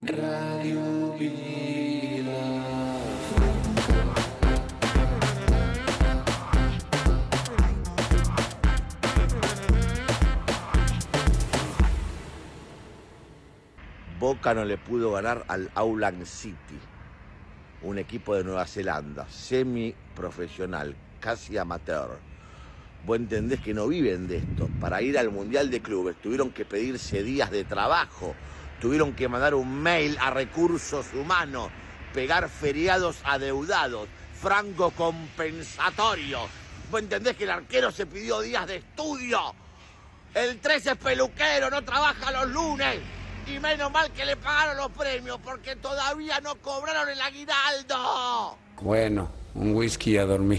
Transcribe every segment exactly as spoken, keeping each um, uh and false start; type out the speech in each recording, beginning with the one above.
Ràdio Vila. Boca no le pudo ganar al Auckland City, un equipo de Nueva Zelanda, semiprofesional, casi amateur. Vos entendés que no viven de esto. Para ir al Mundial de Clubes tuvieron que pedirse días de trabajo, tuvieron que mandar un mail a recursos humanos, pegar feriados adeudados, franco compensatorio. Vos entendés que el arquero se pidió días de estudio. El tres es peluquero, no trabaja los lunes. Y menos mal que le pagaron los premios, porque todavía no cobraron el aguinaldo. Bueno, un whisky a dormir.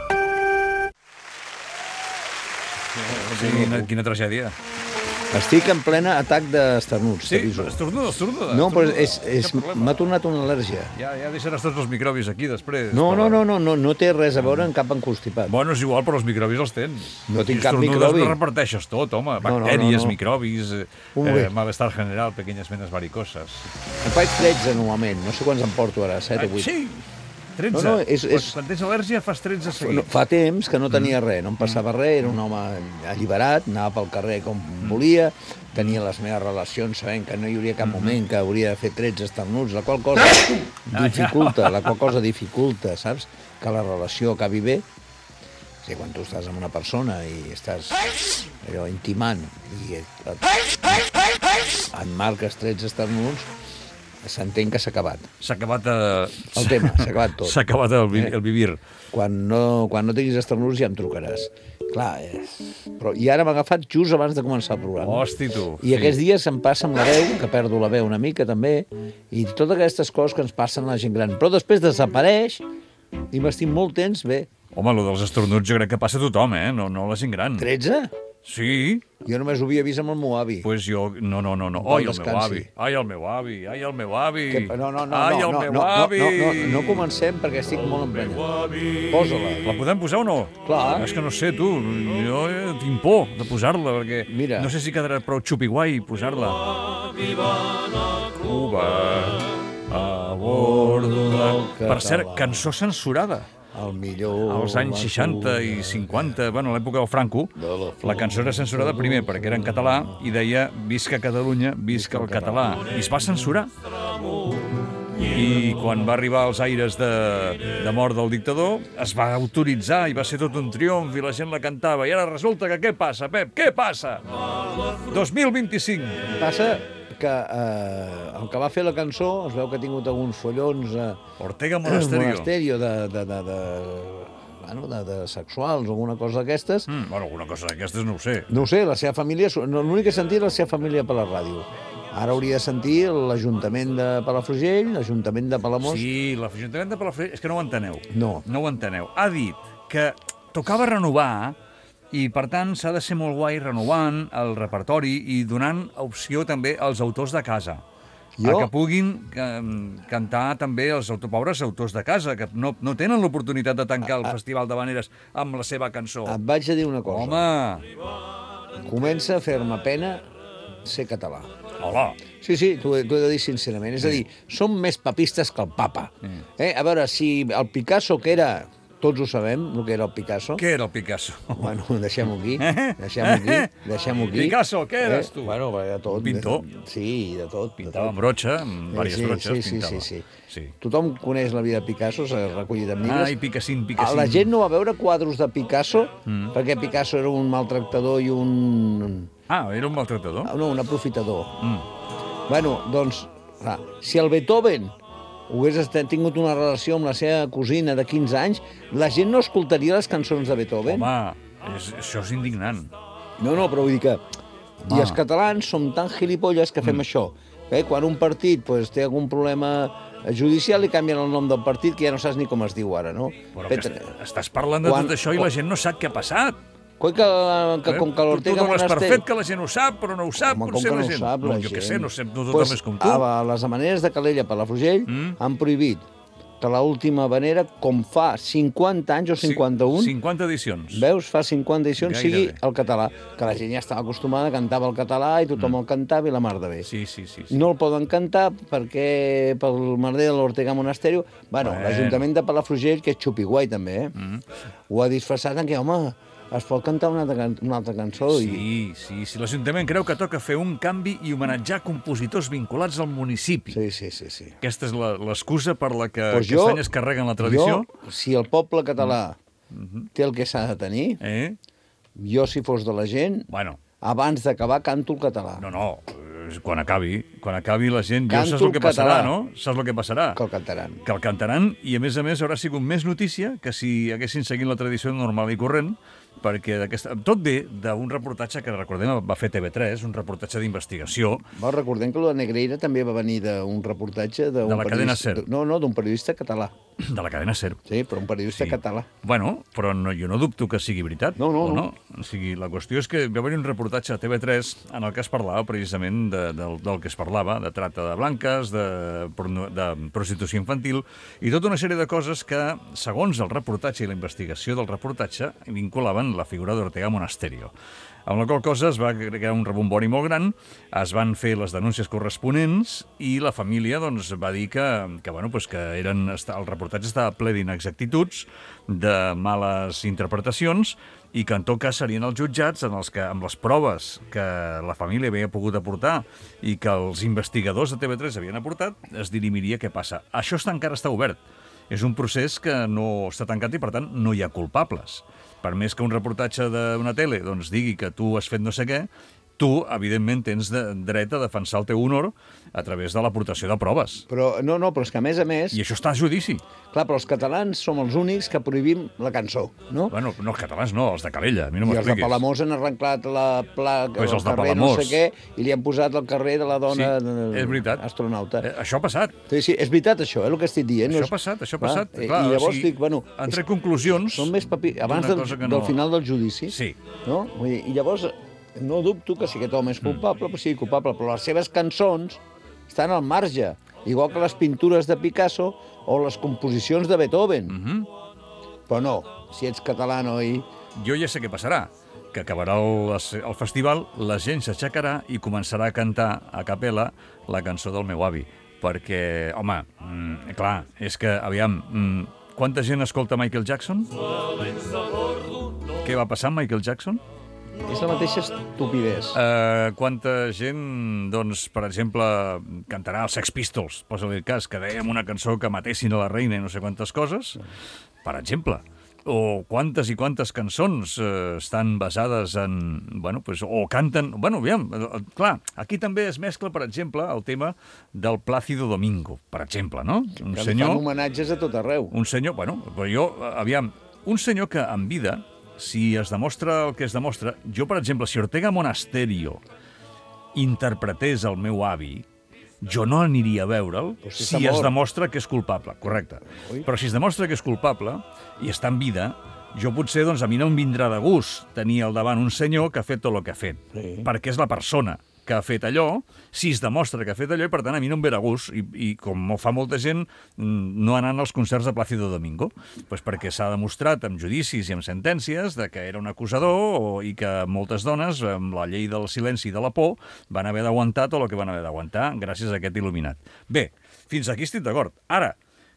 Sí, quina, quina tragèdia. Estic en plena atac d'esternuts, Sí, t'aviso. estornuda, estornuda. No, però estornuda. és, és, Cap problema. m'ha tornat una al·lèrgia. Ja, ja deixaràs tots els microbis aquí després. No, però- no, no, no, no, no té res a veure amb cap enconstipat. Bueno, és igual, però els microbis els tens. No tinc Si cap estornudes, microbi. No reparteixes tot, home. No, no, Bactèries, no, no. microbis, eh, Molt bé. eh, malestar general, pequeñas venes varicoses. Em faig tretze normalment, no sé quants em porto ara, set o vuit. Sí, tretze. No, no, és- Quan- és- Quan tens al·lèrgia fas tretze No, seguits. fa temps que no tenia res, no em passava res, era un home alliberat, anava pel carrer com volia, tenia les meves relacions sabent que no hi hauria cap moment que hauria de fer tretze esternuts, la qual cosa dificulta, la qual cosa dificulta, saps? Que la relació acabi bé. O sigui, quan tu estàs amb una persona i estàs allò intimant i et, et, et marques tretze esternuts, s'entén que s'ha acabat. S'ha acabat... Eh... El tema, s'ha acabat tot. S'ha acabat el, vi Eh? el vivir. Quan no, quan no tinguis esternuts ja em trucaràs. Clar, eh, però, i ara m'ha agafat just abans de començar el programa. Hosti, tu. I aquests dies em passa amb la veu, que perdo la veu una mica també, i totes aquestes coses que ens passen a la gent gran. Però després desapareix i m'estic molt temps bé. Home, allò dels estornuts jo crec que passa a tothom, eh? No, no la gent gran. tretze? Sí, Jo només ho havia vist amb el meu avi. pues jo... No, no, no, no. Vol Ai, el meu descansi. avi. Ai, el meu avi. Ai, el meu avi. Que, no, no, no, Ai, no, el no, meu no, no, avi. no, no, no comencem perquè estic molt emprenyat. Posa-la. La podem posar o no? Clar. És que no sé, tu, jo eh, tinc por de posar-la, perquè Mira. no sé si quedarà prou xupiguai posar-la. Cuba, a bordo del... Per cert, català. cançó censurada. El millor... Als anys seixanta i cinquanta, bueno, a l'època del Franco, la cançó era censurada primer perquè era en català i deia visca Catalunya, visca el català. I es va censurar. I quan va arribar als aires de, de mort del dictador, es va autoritzar i va ser tot un triomf i la gent la cantava. I ara resulta que què passa, Pep? Què passa? dos mil vint-i-cinc. Passa que eh, el que va fer la cançó es veu que ha tingut alguns follons eh, Ortega Monasterio. monasterio de, de, de, de, bueno, de, de sexuals o alguna cosa d'aquestes. Mm, bueno, alguna cosa d'aquestes no ho sé. No ho sé, la seva família, no, l'únic que he sentit és la seva família per la ràdio. Ara hauria de sentir l'Ajuntament de Palafrugell, l'Ajuntament de Palamós. Sí, l'Ajuntament de Palafrugell... És que no ho enteneu. No. No ho enteneu. Ha dit que tocava renovar i, per tant, s'ha de ser molt guai renovant el repertori i donant opció també als autors de casa. Jo- A que puguin eh, cantar també els auto, pobres autors de casa, que no, no tenen l'oportunitat de tancar el Festival d'Havaneres amb la seva cançó. Et vaig a dir una cosa. Home, Comença a fer-me pena ser català. hola. Sí, sí, t'ho he, t'ho he de dir sincerament. És a dir, som més papistes que el papa. Eh? A veure, si el Picasso, que era... Tots ho sabem, el que era el Picasso. Què era el Picasso? Bueno, deixem-ho aquí, deixem-ho aquí, deixem-ho aquí. Picasso, què eres tu? Bueno, de tot. Un pintor. De, sí, de tot. Pintava de amb tot. brotxa, amb diverses sí, brotxes, sí, sí, pintava. sí, sí. sí. Tothom coneix la vida de Picasso, s'ha recollit en llibres. Ai, Picassín, Picassín. La gent no va veure quadros de Picasso, mm. perquè Picasso era un maltractador i un... Ah, era un maltractador? No, un aprofitador. Mm. Bueno, doncs, clar, si el Beethoven hagués estat- tingut una relació amb la seva cosina de quinze anys, la gent no escoltaria les cançons de Beethoven. Home, és, això és indignant. No, no, però vull dir que... Home. I els catalans som tan gilipolles que fem mm. això. Eh? Quan un partit pues, té algun problema judicial, li canvien el nom del partit, que ja no saps ni com es diu ara, no? Però que est estàs parlant de Quan- tot això i la gent no sap què ha passat. Coi que, que com que Tu- l'Ortega Tu dones per Monasterio... fet que la gent ho sap, però no ho sap, Home, com potser que no la ho gent... sap, no, la jo què gent? sé, no sé, no tothom Pues, és com tu. A les Havaneres de Calella, Palafrugell, Mm. han prohibit que l'última vanera, com fa cinquanta anys o cinquanta-un, cinquanta edicions. veus, fa cinquanta edicions, sigui Gairebé. el català, que la gent ja estava acostumada, cantava el català i tothom el cantava i la mar de bé. Sí, sí, sí. sí. No el poden cantar perquè pel merder de l'Ortega Monasterio, bueno, Bueno. l'Ajuntament de Palafrugell, que és xupiguai també, eh? Mm. ho ha disfressat en què, home, es pot cantar una altra, can una altra cançó. I... Sí, sí, sí. L'Ajuntament creu que toca fer un canvi i homenatjar compositors vinculats al municipi. Sí, sí, sí. sí. Aquesta és la- l'excusa per la que Pues aquest jo- any es carreguen la tradició. Jo, si el poble català té el que s'ha de tenir, Eh? jo, si fos de la gent, Bueno, abans d'acabar canto el català. no, no, eh, quan acabi, quan acabi la gent, jo Canto saps el el que passarà, català. no? Saps el que passarà? Que el cantaran. Que el cantaran i, a més a més, haurà sigut més notícia que si haguessin seguit la tradició normal i corrent, perquè d'aquesta... tot ve d'un reportatge que, recordem, va fer T V tres, un reportatge d'investigació. Bo, recordem que la Negreira també va venir d'un reportatge d'un De la cadena periodista- SER. No, no, d'un periodista català. De la cadena SER. Sí, però un periodista Sí. català. Bueno, però no, jo no dubto que sigui veritat. No, no, o no. O sigui, la qüestió és que va haver un reportatge a T V tres en el que es parlava precisament de, del, del que es parlava, de tracte de blanques, de, porno- de prostitució infantil, i tota una sèrie de coses que, segons el reportatge i la investigació del reportatge, vinculaven la figura d'Ortega Monasterio. Amb la qual cosa es va crear un rebombori molt gran, es van fer les denúncies corresponents i la família doncs, va dir que, que, bueno, pues que eren, el reportatge estava ple d'inexactituds, de males interpretacions, i que en tot cas serien els jutjats en els que, amb les proves que la família havia pogut aportar i que els investigadors de T V tres havien aportat, es dirimiria què passa. Això està, encara està obert. És un procés que no està tancat i, per tant, no hi ha culpables. Per més que un reportatge d'una tele doncs, digui que tu has fet no sé què, tu, evidentment, tens de, dret a defensar el teu honor a través de l'aportació de proves. Però, no, no, però és que a més a més... I això està a judici. Clar, però els catalans som els únics que prohibim la cançó, no? Bueno, no, els catalans no, els de Calella, a mi no I els de m'expliquis. Palamós han arreglat la placa Pues del els de carrer no Palamós. sé què i li han posat el carrer de la dona Sí, de- és veritat. astronauta. Eh, això ha passat. Sí, sí, és veritat això, eh, el que estic dient. Això no ha és- passat, això ha Clar, passat. eh, Clar, I llavors o sigui, dic, bueno... han és- tret conclusions Són més papi... Abans d'una del, cosa que del no- final del judici. Sí. No? Vull dir, I llavors, no dubto que si aquest home és culpable, mm. sigui culpable, però les seves cançons estan al marge, igual que les pintures de Picasso o les composicions de Beethoven. Mm -hmm. Però no, si ets català, noi... Jo ja sé què passarà, que acabarà el, el festival, la gent s'aixecarà i començarà a cantar a capella la cançó del meu avi. Perquè, home, mm, clar, és que, aviam, mm, quanta gent escolta Michael Jackson? Què va passar amb Michael Jackson? És la mateixa estupidesa. Uh, quanta gent, doncs, per exemple, cantarà els Sex Pistols, posa-li el cas, que dèiem una cançó que matessin a la reina i no sé quantes coses, per exemple. O quantes i quantes cançons eh, estan basades en... Bueno, pues, o canten... Bueno, aviam, eh, clar, aquí també es mescla, per exemple, el tema del Plácido Domingo, per exemple, no? Un Que li senyor... fan homenatges a tot arreu. Un senyor, bueno, però jo, aviam, un senyor que en vida, si es demostra el que es demostra, jo, per exemple, si Ortega Monasterio interpretés el meu avi, jo no aniria a veure'l Però si si està es mort. demostra que és culpable, correcte. Ui. Però si es demostra que és culpable i està en vida, jo potser, doncs, a mi no em vindrà de gust tenir al davant un senyor que ha fet tot el que ha fet, Sí. perquè és la persona que ha fet allò, si es demostra que ha fet allò, i per tant a mi no em ve de gust, i, i com ho fa molta gent, mm, no anant als concerts de Plácido Domingo, pues perquè s'ha demostrat amb judicis i amb sentències de que era un acusador o, i que moltes dones, amb la llei del silenci i de la por, van haver d'aguantar tot el que van haver d'aguantar gràcies a aquest il·luminat. Bé, fins aquí estic d'acord. Ara,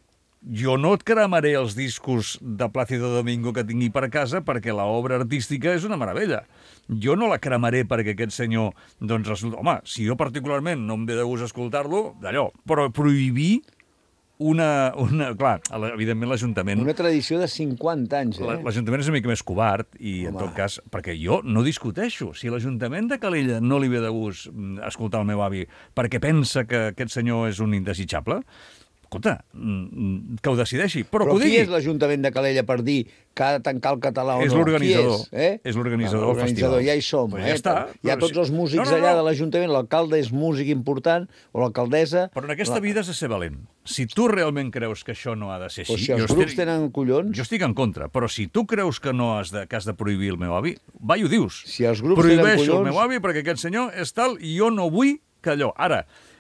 jo no et cremaré els discos de Plácido Domingo que tingui per casa perquè l'obra artística és una meravella. Jo no la cremaré perquè aquest senyor, doncs, resulta... Home, si jo particularment no em ve de gust escoltar-lo, d'allò, però prohibir una... una clar, evidentment l'Ajuntament... Una tradició de cinquanta anys, eh? La- L'Ajuntament és una mica més covard i, en Home. tot cas, perquè jo no discuteixo. Si l'Ajuntament de Calella no li ve de gust mm, escoltar el meu avi perquè pensa que aquest senyor és un indesitjable, escolta, mm, que ho decideixi, però, Però que ho qui digui. és l'Ajuntament de Calella per dir que ha de tancar el català o És no? l'organitzador. Qui és? Eh? És l'organitzador Ah, del l'organitzador, festival. ja hi som. Pues eh? ja està. Hi ha Però tots si- els músics No, no, no. allà de l'Ajuntament, l'alcalde és músic important, o l'alcaldessa... Però en aquesta La- vida has de ser valent. Si tu realment creus que això no ha de ser Però així... si els jo grups estic- tenen collons... Jo estic en contra, però si tu creus que no has de, que has de prohibir el meu avi, va i ho dius. Si els grups tenen Prohibeixo collons- el meu avi perquè aquest senyor és tal i jo no vull que allò... Ara,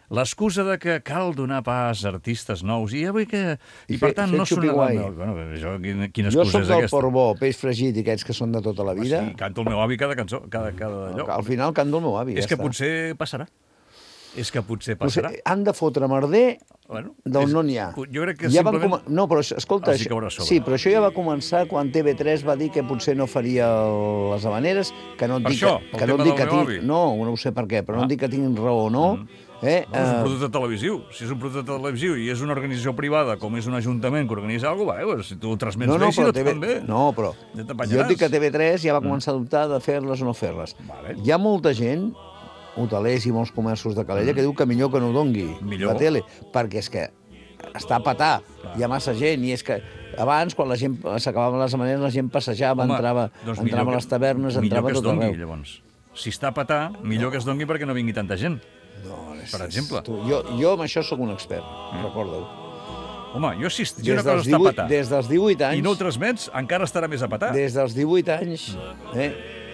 l'excusa de que cal donar pas a artistes nous i, avui que... I, I per fer- tant, fer no sonarà... xupi-guai. el meu- Bueno, això, quina, quina Jo excusa soc és del aquesta? Portbó, peix fregit i aquests que són de tota la vida. Sí, canto el meu avi cada cançó, cada, cada allò. Al final canto el meu avi, És ja que està. potser passarà. És que potser Potser passarà. han de fotre merder Bueno, d'on és- no n'hi ha. Jo crec que ja van simplement... com... No, però això- escolta, els hi això... caurà a sobre. sí, però això ja va començar quan T V tres va dir que potser no faria el- les habaneres, que no et Per dic això, que, pel que no tema et dic del que meu tinc... avi? No, no ho sé per què, però no Ah. et dic que tinguin raó o no. Mm. Eh? No, és un eh, producte televisiu. Si és un producte televisiu i és una organització privada, com és un ajuntament que organitza alguna cosa, si tu ho transmets no, bé, no, si però no TV... també. No, però Ja jo t'apanyaràs. et dic que T V tres ja va començar a dubtar de fer-les o no fer-les. Vale. Hi ha molta gent, hotelers i molts comerços de Calella, que diu que millor que no ho dongui Millor. la tele, perquè és que està a petar, hi ha massa gent, i és que abans, quan la gent s'acabaven les maneres, la gent passejava, Home, entrava, doncs entrava millor a les tavernes, millor entrava que a es tot dongui, arreu. llavors. Si està a petar, millor que es dongui perquè no vingui tanta gent. No, és, Per exemple. És, tu, jo, jo amb això sóc un expert, mm. recorda-ho. Home, jo si, si Des, una cosa dels està a divuit, petar des dels divuit anys, i no ho transmets, encara estarà més a petar. des dels divuit anys, eh,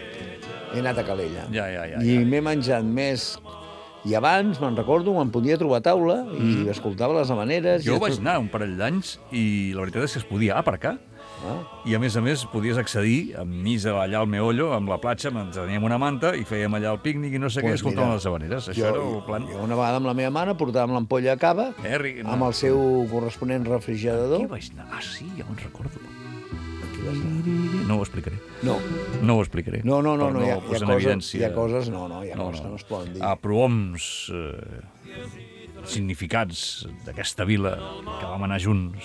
he anat a Calella. Ja, ja, ja, I ja. m'he menjat més... I abans, me'n recordo, me'n podia trobar a taula i escoltava les hamaneres... Mm. Jo i vaig després- anar un parell d'anys i la veritat és que es podia aparcar. Ah. I, a més a més, podies accedir enmig de allà al Meollo, amb la platja, ens teníem una manta i fèiem allà el pícnic i no sé Pues què, escoltàvem mira, les habaneres. Això era el plan. Jo una vegada amb la meva mare portàvem l'ampolla a cava Eh, Ri- amb el seu corresponent Aquí refrigerador. vaig anar. Ah, sí, ja me'n recordo. Aquí vas anar. No ho explicaré. No, No ho explicaré. no, no, no, Per no, hi ha, hi ha posar en coses, evidència. hi ha coses, no, no, hi ha No, coses no. que no es poden dir. A prohoms eh, significats d'aquesta vila que vam anar junts.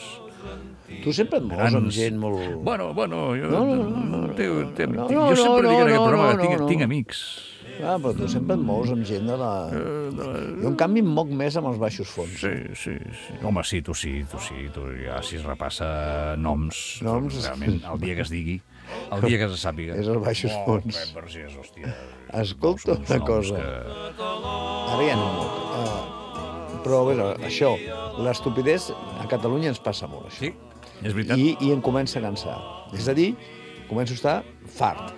Tu sempre et mous amb grans- gent molt... Bueno, bueno, jo, No, no, no, no, té, té, no, jo no, sempre no, dic en no, aquest no, programa no, que tinc, no. tinc amics. Ah, però tu sempre et mous amb gent de la... Jo, en canvi, em moc més amb els baixos fons. Sí, sí, sí. Home, sí, tu sí, tu sí. Tu ja, si es repassa noms, Noms. doncs, realment, el dia que es digui, el dia que se sàpiga. És els baixos oh, fons. Oh, però sí, és, hòstia. Escolta nous- una nous cosa. Que... Ara ja no molt. Uh, però, bé, això, l'estupidesa a Catalunya ens passa molt, això. Sí, és veritat. I, I em comença a cansar. És a dir, començo a estar fart.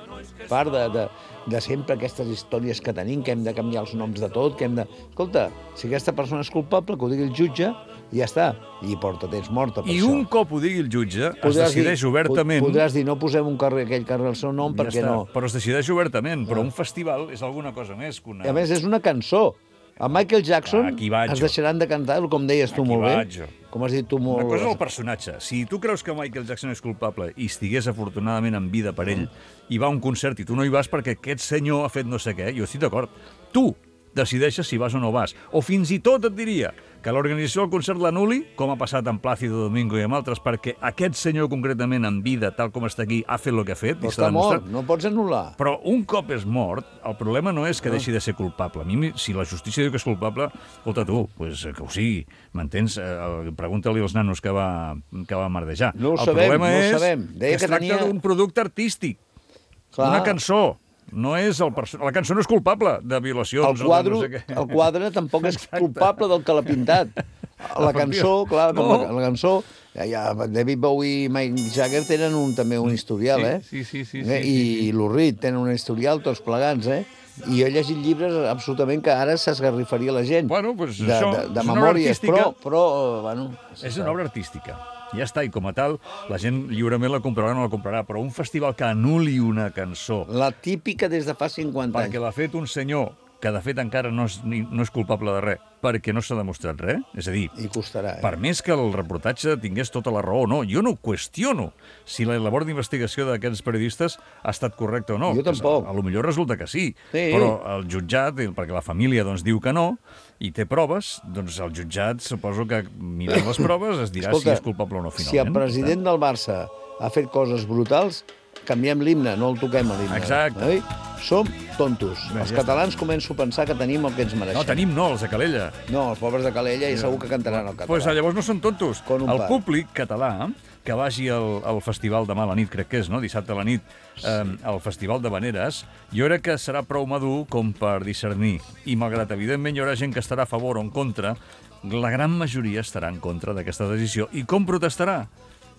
Fart de, de, de sempre aquestes històries que tenim, que hem de canviar els noms de tot, que hem de... Escolta, si aquesta persona és culpable, que ho digui el jutge, i ja està. I porta temps morta per I això. un cop ho digui el jutge, es Podràs decideix dir, obertament... Podràs dir, no posem un carrer, aquell carrer al seu nom, ja perquè està, no... Però es decideix obertament. Però un festival és alguna cosa més que una... I a més, és una cançó. A Michael Jackson Aquí vaig es jo. deixaran de cantar, com deies tu Aquí molt vaig bé. jo. Com has dit tu molt Una cosa és bé. el personatge. Si tu creus que Michael Jackson és culpable i estigués afortunadament en vida per ell i va a un concert i tu no hi vas perquè aquest senyor ha fet no sé què, jo estic d'acord. Tu decideixes si vas o no vas. O fins i tot et diria que l'organització del concert l'anul·li, com ha passat amb Plácido Domingo i amb altres, perquè aquest senyor concretament en vida, tal com està aquí, ha fet el que ha fet. Però i s'ha està mort, demostrat. no pots anul·lar. Però un cop és mort, el problema no és que deixi de ser culpable. A mi, si la justícia diu que és culpable, escolta tu, pues, que ho sigui, m'entens? Eh, Pregunta-li als nanos que va, que va merdejar. No ho el sabem, problema no ho és sabem. Deia que es que tracta tenia- d'un producte artístic, Clar. una cançó. No és el perso... La cançó no és culpable de violacions. El o de quadre, no sé què. el quadre tampoc és Exacte. culpable del que l'ha pintat. La cançó, clar, com No. la, la cançó... Ja, ja, David Bowie i Mike Jagger tenen un, també un historial, Sí, eh? sí, sí, sí, eh? sí, sí, I Lou Reed tenen un historial, tots plegats, eh? I jo he llegit llibres absolutament que ara s'esgarrifaria la gent. Bueno, doncs de, això de, de és una obra memòries, artística. però, però, eh, bueno... És una obra artística. Ja està, i com a tal, la gent lliurement la comprarà o no la comprarà, però un festival que anul·li una cançó La típica des de fa cinquanta perquè anys. l'ha fet un senyor que de fet encara no és, ni- no és culpable de res, perquè no s'ha demostrat res, és a dir, I costarà, eh? per més que el reportatge tingués tota la raó o no, jo no qüestiono si la labor d'investigació d'aquests periodistes ha estat correcta o no. Jo tampoc. A, a lo millor resulta que sí, Sí. però el jutjat, perquè la família doncs, diu que no, i té proves, doncs el jutjat suposo que mirant les proves es dirà si és culpable o no finalment. si el president del Barça ha fet coses brutals, canviem l'himne, no el toquem a l'himne. Exacte. Oi? Som tontos. Bé, Els ja catalans començo a pensar que tenim el que ens mereixem. No, tenim no, els de Calella. No, els pobres de Calella i segur que cantaran el català. Pues llavors no són tontos. Con un El par. públic català que vagi al, al festival demà a la nit, crec que és, no? Dissabte a la nit, eh, al Festival de Veneres, jo crec que serà prou madur com per discernir. I malgrat, evidentment, hi haurà gent que estarà a favor o en contra, la gran majoria estarà en contra d'aquesta decisió. I com protestarà?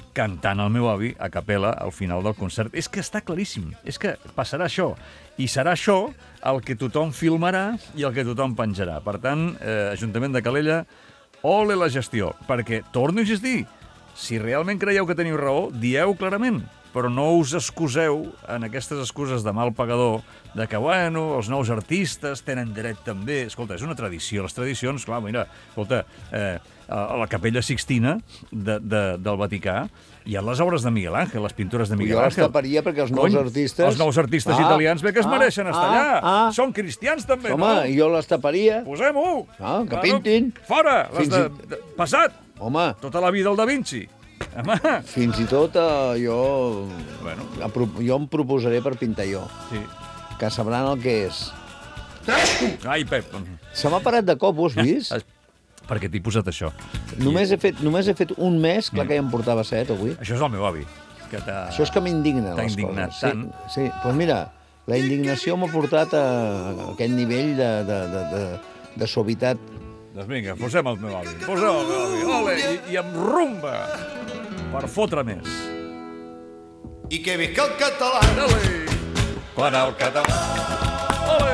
cantant el meu avi a capella al final del concert. És que està claríssim, és que passarà això. I serà això el que tothom filmarà i el que tothom penjarà. Per tant, eh, Ajuntament de Calella, ole la gestió, perquè, torno a insistir, si realment creieu que teniu raó, dieu clarament, però no us excuseu en aquestes excuses de mal pagador de que, bueno, els nous artistes tenen dret també. Escolta, és una tradició. Les tradicions, clar, mira, escolta, eh, a la Capella Sixtina de, de, del Vaticà hi ha les obres de Miguel Ángel, les pintures de Miguel Jo Ángel. les taparia perquè els nous Cony, artistes... Els nous artistes Ah, italians bé que es ah, mereixen estar ah, allà. ah. Són cristians també, Home, no? jo les taparia. Posem-ho! Ah, que Claro. pintin. Fora! Les Fins de, i- de, passat! Home, Tota la vida el Da Vinci. Home! fins i tot eh, jo... Bueno, apro- Jo em proposaré per pintar jo, sí. que sabran el que és. Ai, Pep. Se m'ha parat de cop, ho has vist? Per què t'he posat això? Només he fet, només he fet un mes, clar que ja em portava set avui. Això és el meu avi. Que t'ha... Això és que m'indigna, T'ha les indignat coses. tant. Sí, sí. Pues mira, la indignació m'ha portat a aquest nivell de, de, de, de, de suavitat. Doncs vinga, posem el meu avi. Posem el meu avi. Ole, i, i amb rumba. Per fotre més. I que visca el català. Ole! Quan el català... Ole!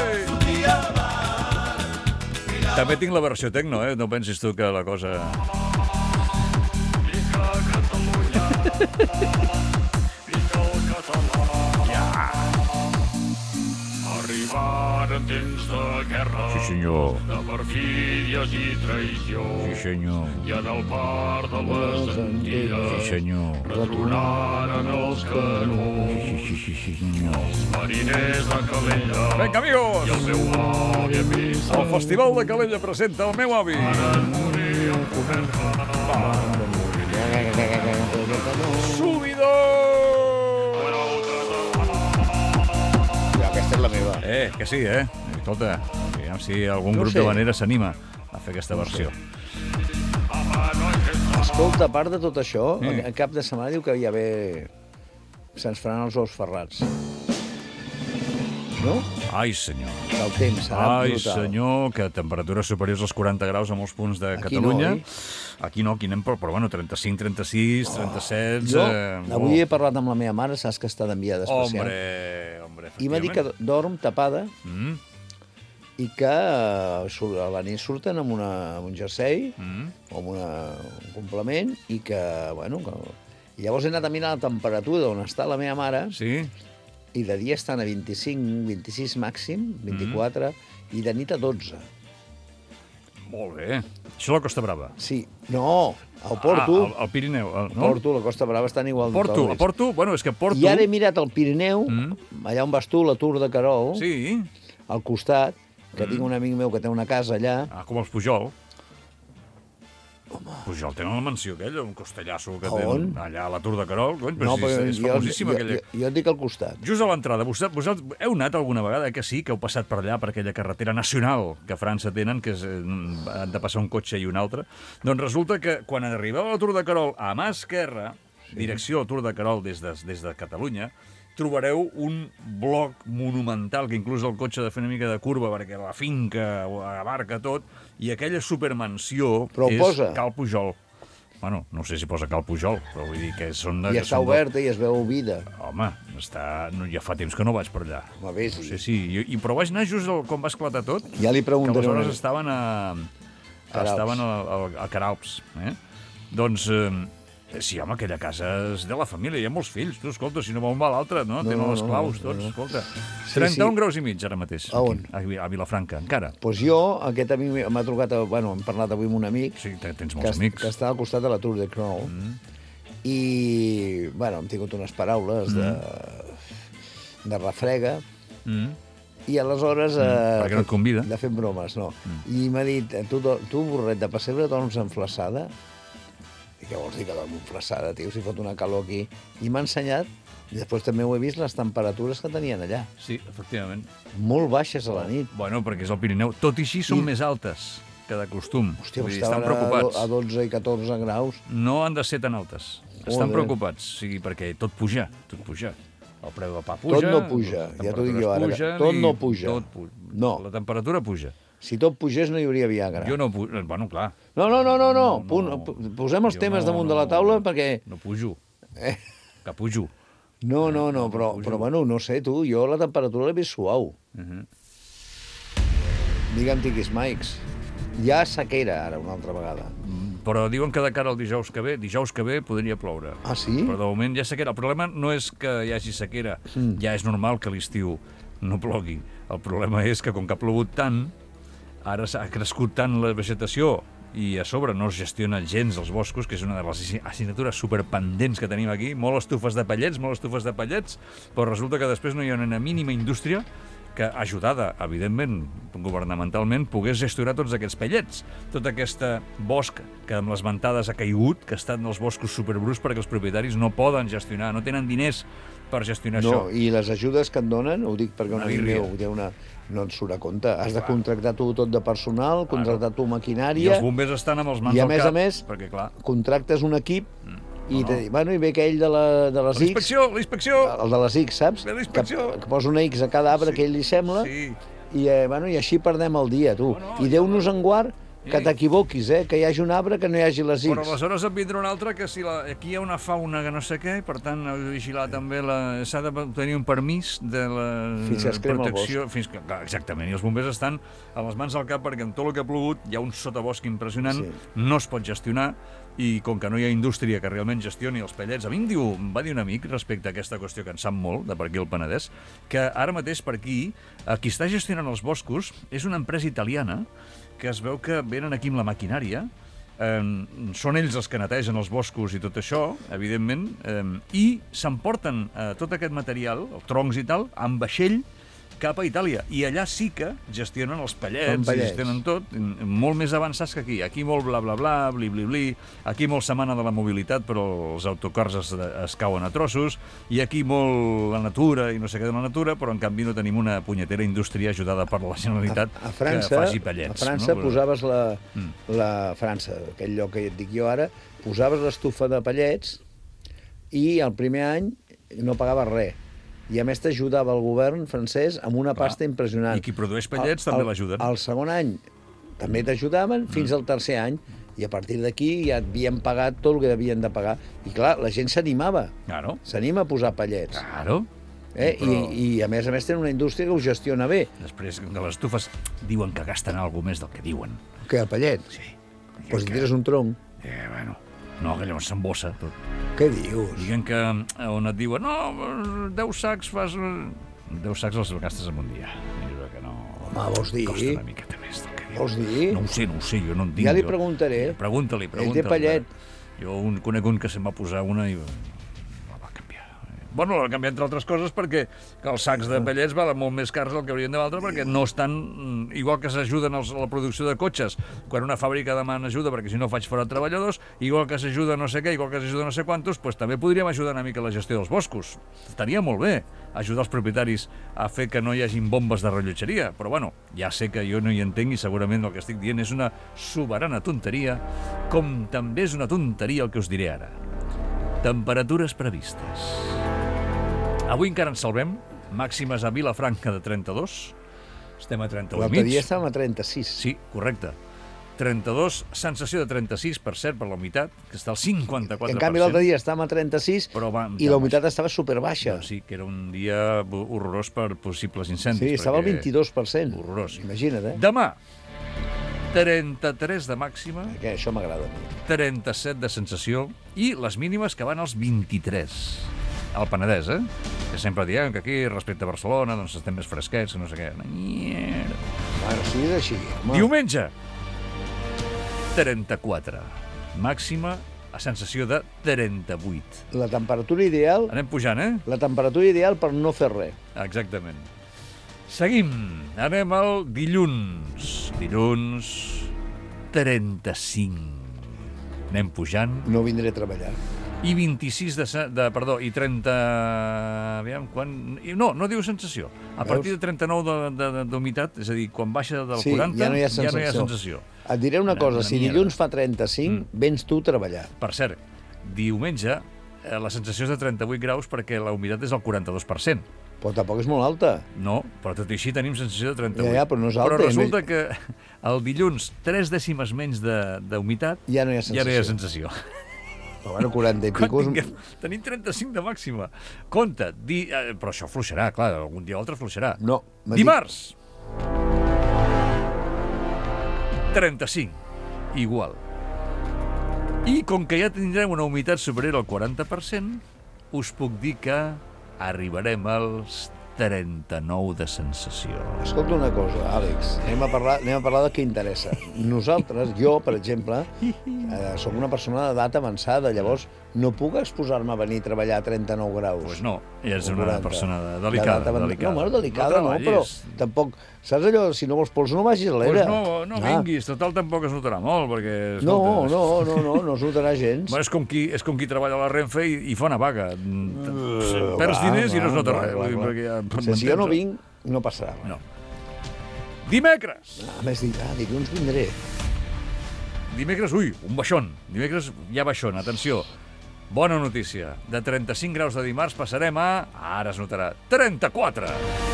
També tinc la versió tecno, eh? No pensis tu que la cosa... Arribaren temps de guerra, Sí, senyor. de perfídies i traïció, Sí, senyor. i en el par de les Antilles Sí, senyor. retronaren els canons. Sí, sí, sí, sí, senyor. Mariners de Calella, Vinga, amigos! i el meu avi a pis, El Festival de Calella presenta el meu avi. Subidor! Ja, aquesta és la meva. Eh, que sí, eh? Escolta, aviam si algun No grup sé. de manera s'anima a fer aquesta versió. Escolta, a part de tot això, Sí. a cap de setmana diu que ja ve... Se'ns faran els ous ferrats. No? Ai, senyor. Que el temps serà Ai, brutal. senyor, que temperatures superiors als quaranta graus a molts punts de Aquí Catalunya. no, oi? Aquí no, aquí anem per, però bueno, trenta-cinc, trenta-sis, trenta-set... Jo eh, avui oh. he parlat amb la meva mare, saps que està d'enviada especial. Hombre, hombre, I m'ha dit que efectivament. dorm tapada Mm, i que eh, surt- a la nit surten amb, una, amb un jersei mm. o amb una, un complement i que, bueno... Que... I llavors he anat a mirar la temperatura on està la meva mare Sí? i de dia estan a vint-i-cinc, vint-i-sis màxim, vint-i-quatre, i de nit a dotze. Molt bé. Això a la Costa Brava. Sí, no, al Porto, Ah, al, al Pirineu. Al, no? Porto, la Costa Brava estan igual de Porto, a tòlics. Porto, bueno, és que Porto... I ara he mirat el Pirineu, Mm. allà on vas tu, la Tour de Carol, Sí. al costat, que tinc un amic meu que té una casa allà. Ah, com els Pujol. Home. Pujol tenen la mansió aquella, un costellasso que On? tenen allà a la Tour de Carol. Cony, però No, si però és, és jo, famosíssima jo, aquella... jo, jo et dic al costat. Just a l'entrada, vosaltres, vosaltres heu anat alguna vegada, eh, que sí, que heu passat per allà, per aquella carretera nacional que a França tenen, que és, eh, han de passar un cotxe i un altre? Doncs resulta que quan arribeu a la Tour de Carol, a mà esquerra, sí. direcció a Tour de Carol des de, des de Catalunya, trobareu un bloc monumental, que inclús el cotxe de fer una mica de curva, perquè la finca ho abarca tot, i aquella supermansió Però és posa. Cal Pujol. Bueno, no sé si posa Cal Pujol, però vull dir que són... I que està són de- oberta i es veu vida. Home, està... no, ja fa temps que no vaig per allà. Home, bé, No sí. sé, sí. I, i, però vaig anar just el, quan va esclatar tot, Ja li que preguntaré una aleshores mica. estaven a... Caralps. Estaven a, a, a Caralps. Eh? Doncs, eh, sí, home, aquella casa és de la família, hi ha molts fills. Tu, escolta, si no va un va l'altre, no? No, Tenen no, les no, claus, no, tots, no. escolta. Sí, trenta-un sí. graus i mig, ara mateix. A on? Aquí, a, a Vilafranca, encara. Doncs jo, aquest amic meu- m'ha trucat, a, bueno, hem parlat avui amb un amic, Sí, te- tens que, molts es- amics. que està al costat de la Tour de Carol, mm. i, bueno, hem tingut unes paraules de, de refrega, Mm. i aleshores... Mm, eh, perquè no et convida. De fer bromes, no. Mm. I m'ha dit, tu, tu, borret de pessebre, dorms en flaçada? I què vols dir que dormo en flaçada, tio, si fot una calor aquí? I m'ha ensenyat, i després també ho he vist, les temperatures que tenien allà. Sí, efectivament. Molt baixes a la nit. Bueno, perquè és el Pirineu. Tot i així són I- més altes que de costum. Hòstia, Vull dir, estaven estan preocupats. a, a dotze i catorze graus. No han de ser tan altes. Estan Joder. preocupats, o sigui, perquè tot puja, tot puja. El preu del pa puja... Tot no puja, les ja t'ho dic jo ara, que temperatures tot pugen no i puja. Tot pu... No. La temperatura puja. Si tot pugés no hi hauria Viagra. Jo no pujo... Bueno, clar. No, no, no, no, no. No, no, Punt, no. po- posem els Jo temes no, damunt de la no, taula perquè No pujo. Eh? Que pujo. No, no, no, però, però bueno, no sé, tu, jo la temperatura l'he vist suau. Uh -huh. Digue'm, Tiquis Mikes. Hi ha sequera, ara, una altra vegada. Però diuen que de cara al dijous que ve, dijous que ve podria ploure. Ah, sí? Però de moment hi ha sequera. El problema no és que hi hagi sequera, mm. ja és normal que a l'estiu no plogui. El problema és que com que ha plogut tant, ara s'ha crescut tant la vegetació i a sobre no es gestiona gens els boscos, que és una de les assignatures superpendents que tenim aquí, molt estufes de pallets, molt estufes de pallets, però resulta que després no hi ha una mínima indústria que, ajudada, evidentment, governamentalment, pogués gestionar tots aquests pallets. Tot aquest bosc que amb les ventades ha caigut, que estan els boscos superbrus perquè els propietaris no poden gestionar, no tenen diners per gestionar no, això. No, i les ajudes que et donen, ho dic perquè un Una amic birria. meu té una... no et surt a compte. Has de contractar tu tot de personal, contractar tu I maquinària... els bombers estan amb els mans I a al més cap, a més, perquè, clar, contractes un equip i, no. te, bueno, i ve aquell de, la, de les la X, inspecció, la inspecció! el de les X, saps? Ve la Que, inspecció. que posa una X a cada arbre Sí, que ell li sembla Sí. i, eh, bueno, i així perdem el dia, tu. No, no, I Déu-nos en guard que Sí. t'equivoquis, eh? Que hi hagi un arbre que no hi hagi les Però X. aleshores en vindrà un altre que si la, aquí hi ha una fauna que no sé què, i per tant heu de vigilar també, la, s'ha de tenir un permís de la Fins que es crema el protecció. Fins que, clar, exactament, i els bombers estan a les mans al cap perquè amb tot el que ha plogut hi ha un sotabosc impressionant, Sí. no es pot gestionar, i com que no hi ha indústria que realment gestioni els pallets, a mi em diu, em va dir un amic respecte a aquesta qüestió que en sap molt, de per aquí al Penedès, que ara mateix per aquí, eh, qui està gestionant els boscos és una empresa italiana que es veu que venen aquí amb la maquinària, eh, són ells els que netegen els boscos i tot això, evidentment, eh, i s'emporten eh, tot aquest material, els troncs i tal, amb vaixell cap a Itàlia. I allà sí que gestionen els pallets, Fan pallets. i gestionen tot, molt més avançats que aquí. Aquí molt bla, bla, bla, bli, bli, bli. Aquí molt setmana de la mobilitat, però els autocars es, es cauen a trossos. I aquí molt la natura i no sé què de la natura, però en canvi no tenim una punyetera indústria ajudada per la Generalitat A, a França, que faci pallets. a França no? posaves la, Mm. la França, aquell lloc que et dic jo ara, posaves l'estufa de pallets i el primer any no pagaves res. I a més t'ajudava el govern francès amb una Clar. pasta impressionant. I qui produeix pallets El- també el- l'ajuden. El segon any també t'ajudaven fins al tercer any. I a partir d'aquí ja havien pagat tot el que havien de pagar. I clar, la gent s'animava. Claro, S'anima a posar pallets. claro. Eh? Però- I, I a més a més tenen una indústria que ho gestiona bé. Després de les estufes diuen que gasten alguna més del que diuen. Que a pallet? Sí. Pues si tires un tronc. Eh, bueno, no, que llavors s'embossa tot. Què dius? Diguen que eh, on et diuen no, deu sacs fas... deu sacs els gastes en un dia. I jo que no... Home, vols dir? Costa una miqueta més del que diu. Vols dir? No ho sé, no ho sé, jo no en dic. Ja li jo. preguntaré. Pregunta-li, Ell pregunta-li. té pallet. Jo un, conec un que se'n va posar una i la va canviar. Bueno, la va canviar entre altres coses perquè que els sacs de pallets valen molt més cars del que haurien de valdre perquè no estan... mm, igual que s'ajuden els- a la producció de cotxes quan una fàbrica demana ajuda perquè si no faig fora treballadors, igual que s'ajuda no sé què, igual que s'ajuda no sé quantos, doncs també podríem ajudar una mica a la gestió dels boscos. Estaria molt bé ajudar els propietaris a fer que no hi hagin bombes de rellotgeria, però bueno, ja sé que jo no hi entenc i segurament el que estic dient és una soberana tonteria, com també és una tonteria el que us diré ara. Temperatures previstes. Avui encara ens salvem, màximes a Vilafranca de trenta-dos, estem a trenta-u i L'altre dia mig. estàvem a trenta-sis. Sí, correcte. trenta-dos, sensació de trenta-sis, per cert, per la humitat, que està al cinquanta-quatre per cent. En canvi, l'altre dia estàvem a trenta-sis Però va, i la humitat estava superbaixa. Sí, que era un dia horrorós per possibles incendis. Sí, estava al perquè- vint-i-dos per cent. Horrorós. Imagina't, eh? Demà, trenta-tres de màxima, Que això m'agrada a mi. trenta-set de sensació i les mínimes que van als vint-i-tres. Al Penedès, eh? Que sempre diem que aquí, respecte a Barcelona, doncs estem més fresquets, que no sé què. Mierda. Bueno, sí, és així. Home. Diumenge, trenta-quatre. Màxima a sensació de trenta-vuit. La temperatura ideal, Anem pujant, eh? la temperatura ideal per no fer res. Exactament. Seguim. Anem al dilluns. Dilluns, trenta-cinc. Anem pujant. No vindré a treballar. I vint-i-sis de, se- de... Perdó, i trenta... Aviam, quan... i No, no diu sensació. A Veus? partir de trenta-nou de- de- d'humitat, és a dir, quan baixa del Sí, quaranta, ja no hi ha ja no hi ha sensació. sensació. Et diré una Una- cosa, una si mierda. dilluns fa trenta-cinc, Mm. vens tu a treballar. Per cert, diumenge eh, la sensació és de trenta-vuit graus perquè la humitat és el quaranta-dos per cent. Però tampoc és molt alta. No, però tot i així tenim sensació de trenta-vuit. Ja, ja, però no és alta, Però i resulta que el dilluns, tres dècimes menys de- d'humitat, Ja no hi ha ja no hi ha sensació. sensació. Però bueno, quaranta i Quan pico... tinguem... Tenim trenta-cinc de màxima. Compte, di... eh, però això fluixarà, clar, algun dia o altre fluixarà. No. m'ha dit- Dimarts. trenta-cinc. Igual. I com que ja tindrem una humitat superior al quaranta per cent, us puc dir que arribarem als trenta-nou de sensació. Escolta una cosa, Àlex, anem a parlar, anem a parlar del que interessa. Nosaltres, jo, per exemple, eh, som una persona d'edat avançada, llavors no puc exposar-me a venir a treballar a trenta-nou graus. Doncs pues no, ja és O una quaranta. persona delicada. D'edat avan- delicada. No, bueno, delicada no, però treballis. tampoc... Saps allò, si no vols pols no vagis a Pues l'era. no, no Ah. vinguis, total tampoc es notarà molt, perquè... No, escolta, no, no, no, no es notarà gens. Bueno, és, com qui, és com qui treballa a la Renfe i, i fa una vaga. Uh, Perds clar, diners i no es clar, nota clar, res. clar, vull dir, clar. perquè ja- O sigui, si jo no vinc, no passarà. No. Dimecres! A més, dic, ah, dilluns vindré. Dimecres, ui, un baixón. Dimecres hi ha baixón, atenció. Bona notícia. De trenta-cinc graus de dimarts passarem a... Ara es notarà. trenta-quatre!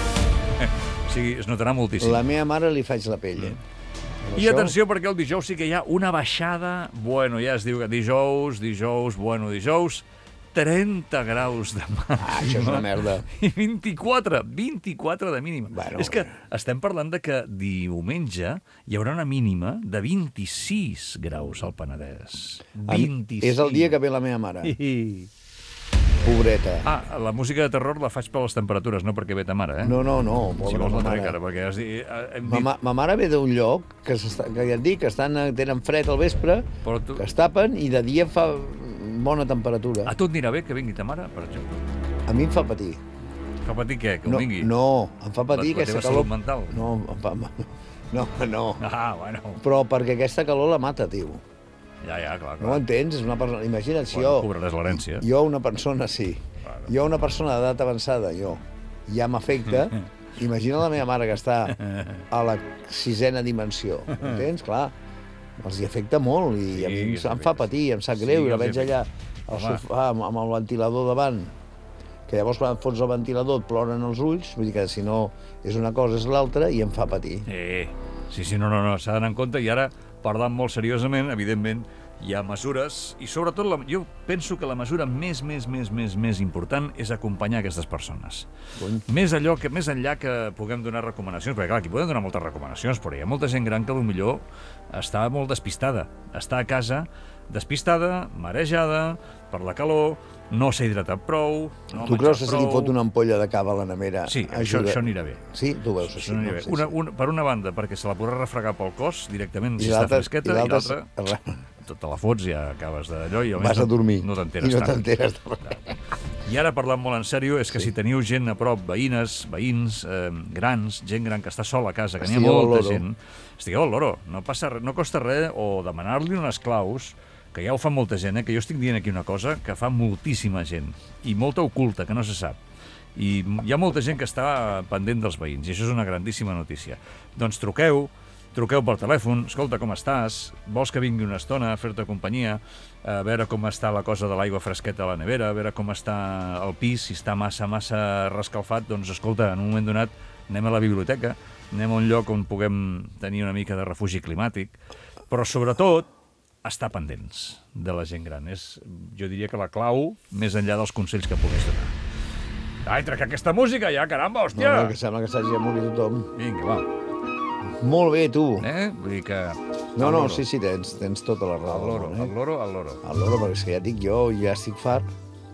Eh, o sigui, es notarà moltíssim. La meva mare li faig la pell, eh? Amb I això- atenció, perquè el dijous sí que hi ha una baixada. Bueno, ja es diu que dijous, dijous, bueno, dijous, trenta graus de màxima. Ah, això és una merda. I vint-i-quatre, vint-i-quatre de mínima. Bueno. És que estem parlant de que diumenge hi haurà una mínima de vint-i-sis graus al Penedès. A mi- vint-i-sis. És el dia que ve la meva mare. Hi. Pobreta. Ah, la música de terror la faig per les temperatures, no perquè ve ta mare, eh? No, no, no. si Pobra vols ma la trec mare. ara, perquè has dit... eh, Hem Ma, dit ma, ma mare ve d'un lloc que, s'està- que ja et dic, que estan, tenen fred al vespre, Però tu- que es tapen i de dia fa bona temperatura. a tu et anirà bé que vingui ta mare, per exemple? A mi em fa patir. Fa patir què? Que No, vingui? no, em fa patir La- la aquesta teva calor. salut mental? No, em fa... No, no. Ah, bueno. Però perquè aquesta calor la mata, tio. Ja, ja, clar, No ho clar. entens? És una persona... Imagina't si Bueno, jo... cobraràs l'herència. Jo, una persona, sí. Claro. Jo, una persona d'edat avançada, jo, ja m'afecta. Imagina la meva mare que està a la sisena dimensió. Entens? Clar, els hi afecta molt i Sí, a mi em, els hi em fa afecta. patir, em sap Sí, greu, i la els hi veig allà afecta. al Home. sofà amb, amb el ventilador davant, que llavors quan et fots el ventilador et ploren els ulls, vull dir que si no és una cosa és l'altra i em fa patir. Eh, sí, sí, no, no, no, s'ha d'anar en compte i ara, parlant molt seriosament, evidentment, hi ha mesures i sobretot la, jo penso que la mesura més, més, més, més, més important és acompanyar aquestes persones. Cony. Més, allò que, més enllà que puguem donar recomanacions, perquè clar, aquí podem donar moltes recomanacions, però hi ha molta gent gran que potser està molt despistada. Està a casa despistada, marejada, per la calor, no s'ha hidratat prou, no ha Tu creus menjat que si li prou. fot una ampolla de cava a la nevera Sí, això, ajuda? això anirà bé. Sí, tu ho veus així. Això no anirà no? bé. Sí, Una, sí. una, per una banda, perquè se la podrà refregar pel cos directament I si està l'altra- fresqueta, i i l'altra- l'altra, te, te la fots i ja acabes d'allò i almenys Vas a dormir no, no i t'enteres no tant. t'enteres de res. I ara, parlant molt en sèrio, és que si teniu gent a prop, veïnes, veïns, eh, grans, gent gran que està sola a casa, que n'hi ha Estigueu al molta loro. gent, estigueu al loro. No, passa, res- no costa res o demanar-li unes claus, que ja ho fa molta gent, eh? Que jo estic dient aquí una cosa que fa moltíssima gent, i molta oculta, que no se sap. I hi ha molta gent que està pendent dels veïns, i això és una grandíssima notícia. Doncs truqueu, truqueu per telèfon, escolta, com estàs? Vols que vingui una estona a fer-te companyia? A veure com està la cosa de l'aigua fresqueta a la nevera, a veure com està el pis, si està massa, massa rescalfat, doncs escolta, en un moment donat anem a la biblioteca, anem a un lloc on puguem tenir una mica de refugi climàtic, però sobretot estar pendents de la gent gran. És, jo diria que la clau, més enllà dels consells que puguis donar. Ai, trec aquesta música ja, caramba, No, hòstia! no, que sembla que s'hagi de morir tothom. Vinga, va. Molt bé, tu. Eh? Vull dir que... No, al no, loro. sí, sí, tens, tens tota la raó. Al loro, del món, al loro, al loro. Al loro, perquè és que ja et dic jo, ja estic fart.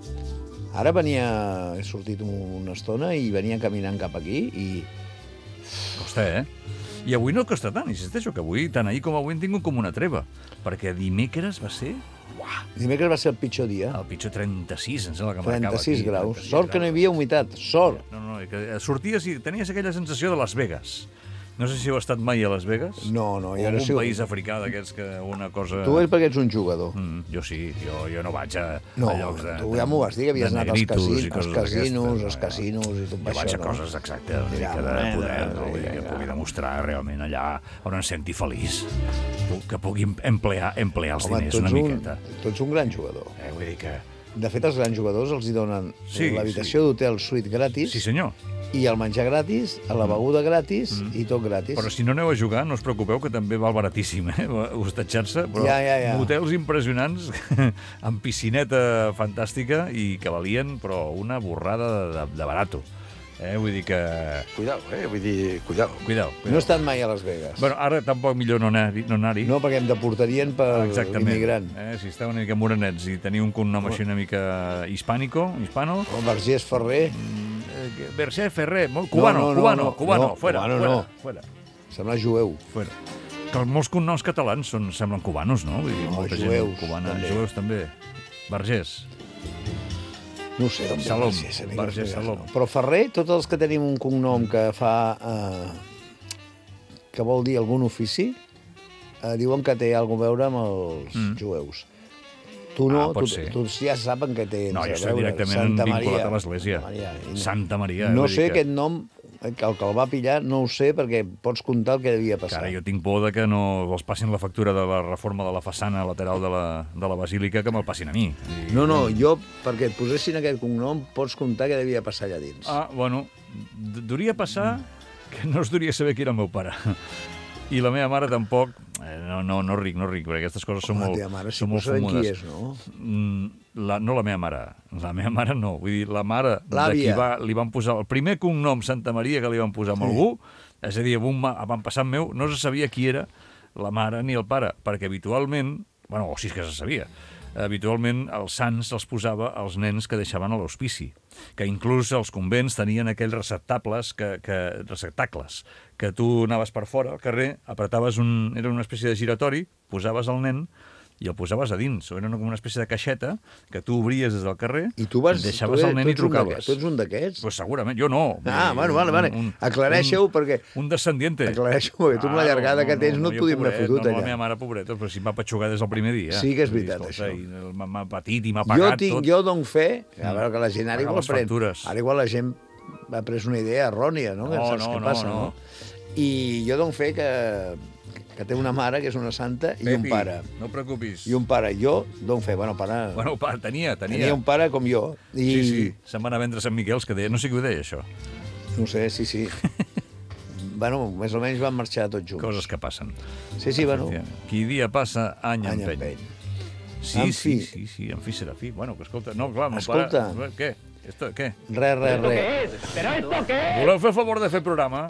Ara venia, he sortit una estona i venia caminant cap aquí i... Costa, eh? I avui no costa tant, insisteixo, que avui, tant ahir com avui, hem tingut com una treva. Perquè dimecres va ser Dimecres va ser el pitjor dia. el pitjor trenta-sis, em sembla que marcava trenta-sis aquí. graus. trenta-sis Sort que no hi havia humitat. Sort. No, no, i que sorties i tenies aquella sensació de Las Vegas. No sé si heu estat mai a Las Vegas. No, no, o jo no algun sé- país africà d'aquests que una cosa... Tu és perquè ets un jugador. Mm, jo sí, jo, jo no vaig a, No, a llocs de... tu ja m'ho vas dir, que havies de anat als, negritos casi, i als coses casinos, d'aquestes, als no, casinos i tot Jo vaig això, a no? coses exactes, una Mira, mica de moneda, poder, no? Vull dir que vinga. pugui demostrar realment allà on em senti feliç, que pugui emplear, emplear els Home, diners tu una ets un, miqueta. tu ets un gran jugador. Eh, vull dir que De fet, els grans jugadors els hi donen Sí, l'habitació d'hotel suite gratis Sí, senyor. i el menjar gratis, la beguda gratis i tot gratis. Però si no aneu a jugar, no us preocupeu, que també val baratíssim, eh? Hostatjar-se, però Ja, ja, ja. hotels impressionants, amb piscineta fantàstica i que valien, però una borrada de, de barato. Eh? Vull dir que... Cuidao, eh? Vull dir, cuidao. Cuidao, No he cuidao. estat mai a Las Vegas. Bueno, ara tampoc millor no anar-hi. No, anar No, perquè em deportarien per Exactament. immigrant. Eh? Si esteu una mica morenets i teniu un cognom així una mica hispànico, hispano... O Vergés Ferrer, Eh, Vergé Ferrer, molt cubano, no, no, cubano, no, cubano, no, fuera, cubano fuera, no. fuera, sembla jueu. fuera. Que molts cognoms catalans són, semblen cubanos, no? Vull dir, No, molta jueus, gent cubana. també. Jueus també. Vergés. No ho sé d'on ve Salom, Vergés, amic, Vergés els Salom. no. Però Ferrer, tots els que tenim un cognom que fa... Eh, que vol dir algun ofici, eh, diuen que té alguna a veure amb els Mm. jueus. Tu no, Ah, pot tu, ser. tu ja saben que tens No, jo a estic veure. directament Santa vinculat Maria. a l'Església. Santa Maria. I no- Santa Maria. eh? No Vull dir sé que- aquest nom, el que el va pillar, no ho sé, perquè pots comptar el que devia Que passar. ara jo tinc por de que no els passin la factura de la reforma de la façana lateral de la, de la basílica, que me'l passin a mi. I... No, no, jo, perquè et posessin aquest cognom, pots comptar què devia passar allà dins. Ah, bueno, d- duria passar que no es duria saber qui era el meu pare. I la meva mare tampoc. Eh, no, no, no ric, no ric, perquè aquestes coses són Home, molt, la teva mare sí són que molt sabem qui fumudes. és, no? Mm, La, no la meva mare. La meva mare no. Vull dir, la mare de L'àvia. qui va, li van posar... El primer cognom Santa Maria que li van posar amb Sí. algú, és a dir, amb un ma- avantpassat meu, no se sabia qui era la mare ni el pare, perquè habitualment, bueno, o sí que se sabia, habitualment els sants els posava als nens que deixaven a l'hospici, que inclús els convents tenien aquells receptables, que, que, receptacles, que tu anaves per fora al carrer, apretaves un... era una espècie de giratori, posaves el nen i el posaves a dins, o era com una espècie de caixeta que tu obries des del carrer, I tu vas... deixaves tu, el nen tu i ets un trucaves. d'aquests, Tu ets un d'aquests? Pues segurament, jo no. Ah, Vull dir, bueno, vale, vale. Aclareixeu, un, perquè- Un descendiente. Aclareixo, perquè tu amb la llargada que tens no et jo, podíem haver pobret, fotut no, allà. La meva mare, pobreta, però si m'ha patxugat des del primer dia. Sí que és Vull dir, veritat, escolta, això. i M'ha m'ha patit i m'ha Jo pagat tinc, tot. jo dono fe, a veure que la gent ara Pagar igual les pren. factures. Ara igual la gent ha pres una idea errònia, no? Que No, saps no, què no, passa, no. no? I jo dono fe que, que té una mare que és una santa i un Pepi, pare. no et preocupis. I un pare. Jo dono fe, bueno, pare... Bueno, pa, tenia, tenia. Tenia un pare com jo. I, Sí, sí. Se'n va anar a vendre a Sant Miquels, que deia... No sé qui ho deia, això. No ho sé, sí, sí. bueno, més o menys van marxar tots junts. Coses que passen. Sí, sí, bueno, Qui dia passa, any, any empeny. empeny. Sí, En sí, fi. sí, sí, en fi serà fi. Bueno, que escolta, no, clar, mon Escolta. pare... Què? Esto, què? Res, res, res. Voleu fer el favor de fer programa?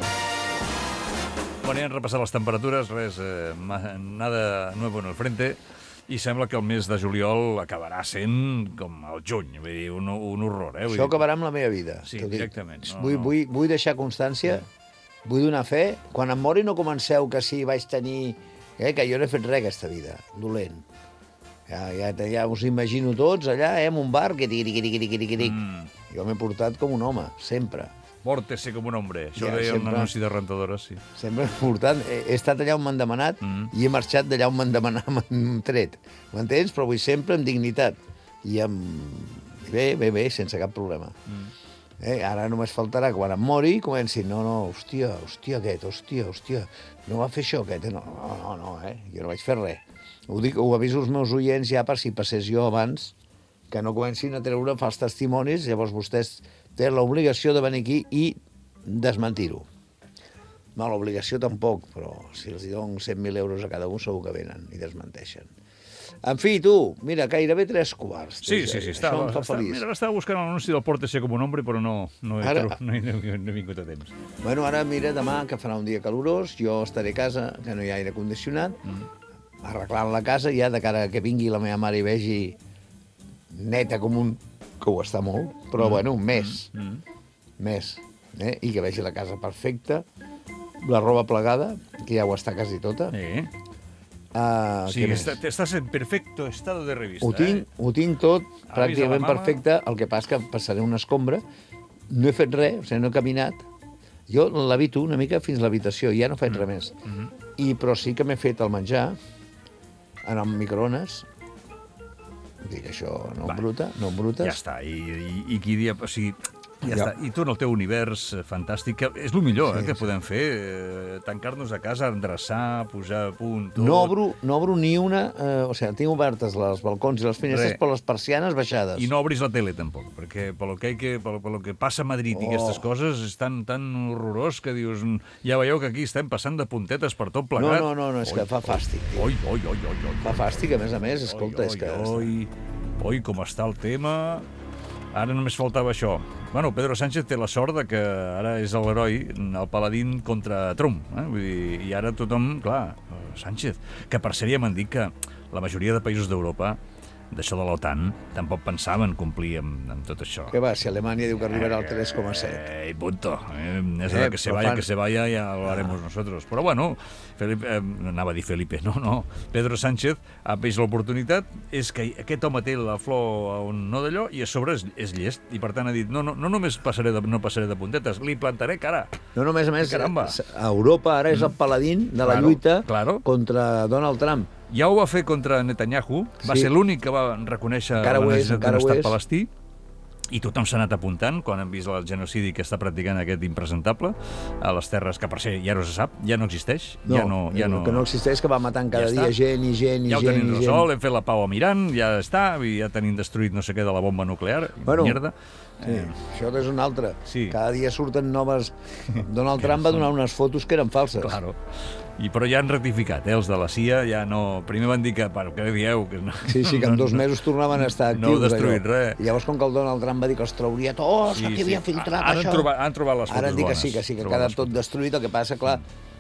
Bueno, ja han repassat les temperatures, res, eh, ma- nada nuevo en el frente, i sembla que el mes de juliol acabarà sent com el juny, vull dir, un, un horror, eh? Vull Això dir, acabarà amb la meva vida. Sí, t'ho dic. directament, no, vull, no. Vull, vull deixar constància, vull donar fe. Quan em mori no comenceu que sí, vaig tenir... Eh, que jo no he fet res aquesta vida, dolent. Ja, ja, ja us imagino tots allà, eh, en un bar, que tiri, tiri, tiri, tiri, tiri. Mm. Jo m'he portat com un home, sempre. Pórtese com un hombre. Això Ja, ho deia sempre. un anunci de rentadores, sí. Sempre m'he portat. He, he estat allà on m'han demanat Mm. i he marxat d'allà on m'han demanat, m'han tret. M'entens? Però vull sempre amb dignitat. I amb... Bé, bé, bé, sense cap problema. Mm. Eh, ara només faltarà que quan em mori comencin, no, no, hòstia, hòstia aquest, hòstia, hòstia, no va fer això aquest, eh? no, no, no, no, eh? jo no vaig fer res. Ho, dic, ho aviso als meus oients ja per si passés jo abans, que no comencin a treure fals testimonis, llavors vostès tenen l'obligació de venir aquí i desmentir-ho. No, l'obligació tampoc, però si els dono cent mil euros a cada un segur que venen i desmenteixen. En fi, tu, mira, gairebé tres quarts. Sí, tu, sí, sí, Això estava, em fa estava, feliç. mira, ara estava buscant l'anunci del Pórtese com un hombre, però no, no, he, Ara- ara... no, he, no, he, no he vingut a temps. Bueno, ara mira, demà, que farà un dia calorós, jo estaré a casa, que no hi ha aire condicionat, mm. arreglant la casa, ja de cara a que vingui la meva mare i vegi neta com un... que ho està molt, però mm. bueno, més, Mm. més, eh? I que vegi la casa perfecta, la roba plegada, que ja ho està quasi tota. Eh? Uh, Sí, està, estàs en perfecto estado de revista. Ho tinc, Eh? ho tinc tot Avis a pràcticament la mama. perfecte, el que passa que passaré una escombra, no he fet res, o sigui, no he caminat, jo l'habito una mica fins a l'habitació, i ja no faig res més. Mm -hmm. I, però sí que m'he fet el menjar en el microones, dic això no Va. em bruta, no em brutes, Ja està, i, i, i qui dia... O sigui, Ja, ja està. I tu en el teu univers eh, fantàstic, que és el millor sí, eh, que sí. podem fer, eh, tancar-nos a casa, endreçar, posar a punt... Tot. No obro, no obro ni una... Eh, o sigui, tinc obertes els balcons i les finestres, Re. però les persianes baixades. I no obris la tele, tampoc, perquè pel que, que, pel, pel que passa a Madrid oh. i aquestes coses és tan, tan horrorós que dius... Ja veieu que aquí estem passant de puntetes per tot plegat. No, no, no, no és oi, que fa fàstic. Oi, oi, oi, oi, oi. Fa fàstic, a més a més, escolta, oi, oi, és que... Oi, oi, com està el tema... Ara només faltava això. Bueno, Pedro Sánchez té la sort de que ara és l'heroi, el paladín contra Trump. Eh? Vull dir, i ara tothom, clar, Sánchez, que per sèrie m'han dit que la majoria de països d'Europa d'això de l'OTAN, tampoc pensaven complir amb, amb tot això. Què va, si Alemanya diu que arribarà al tres coma set. Eh, punto. Eh, és eh, que se vaya, fan... que se vaya, ja lo haremos ah. nosotros. Però bueno, Felipe, eh, anava a dir Felipe, no, no. Pedro Sánchez ha vist l'oportunitat, és que aquest home té la flor a un no d'allò i a sobre és, és llest, i per tant ha dit, no, no, no només passaré de, no passaré de puntetes, li plantaré cara. No, no, a més a més, Caramba. a Europa ara és el paladín de la claro, lluita claro. contra Donald Trump. Ja ho va fer contra Netanyahu, va sí. ser l'únic que va reconèixer encara la necessitat d'un estat és. palestí, i tothom s'ha anat apuntant quan han vist el genocidi que està practicant aquest impresentable a les terres que, per ser, ja no se sap, ja no existeix. No, ja no, ja no... que no existeix, que va matant cada ja dia està. gent i gent i ja gent. Ja ho tenim i resolt, gent. hem fet la pau a Iran, ja està, i ja tenim destruït no sé què de la bomba nuclear, bueno, mierda. Sí, eh. això és un altre. Sí. Cada dia surten noves... Donald Trump va donar unes fotos que eren falses. Claro. I, però ja han rectificat, eh? Els de la C I A ja no... Primer van dir que, per què dieu? Que no, sí, sí, que en dos mesos tornaven a estar actius. No heu destruït allò. res. I llavors, com que el Donald Trump va dir que els trauria tots, sí, que havia sí. filtrat Ara això... Han trobat, han trobat les fotos Ara han dit que bones. sí, que sí, que ha quedat tot destruït. El que passa, clar,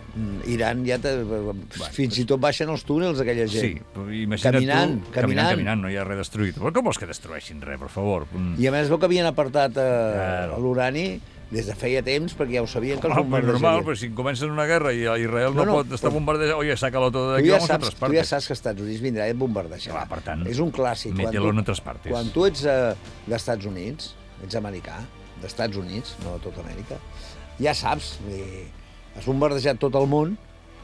Iran ja... Te... Fins i tot baixen els túnels, aquella gent. Sí, imagina't caminant, tu, caminant, caminant, caminant, no hi ha res destruït. Però com vols que destrueixin res, per favor? I a més veu que havien apartat eh, claro. l'urani des de feia temps, perquè ja ho sabien que els bombardejarien. Normal, però si comencen una guerra i Israel no, no, no pot estar bombardejant, oye, sácalo todo de aquí, ja vamos saps, a otras partes. Tu ja saps que els Estats Units vindrà i et bombardejarà. Clar, per tant, és un clàssic. mételo en otras partes. Quan tu ets eh, d'Estats Units, ets americà, d'Estats Units, no de tota Amèrica, ja saps, eh, has bombardejat tot el món,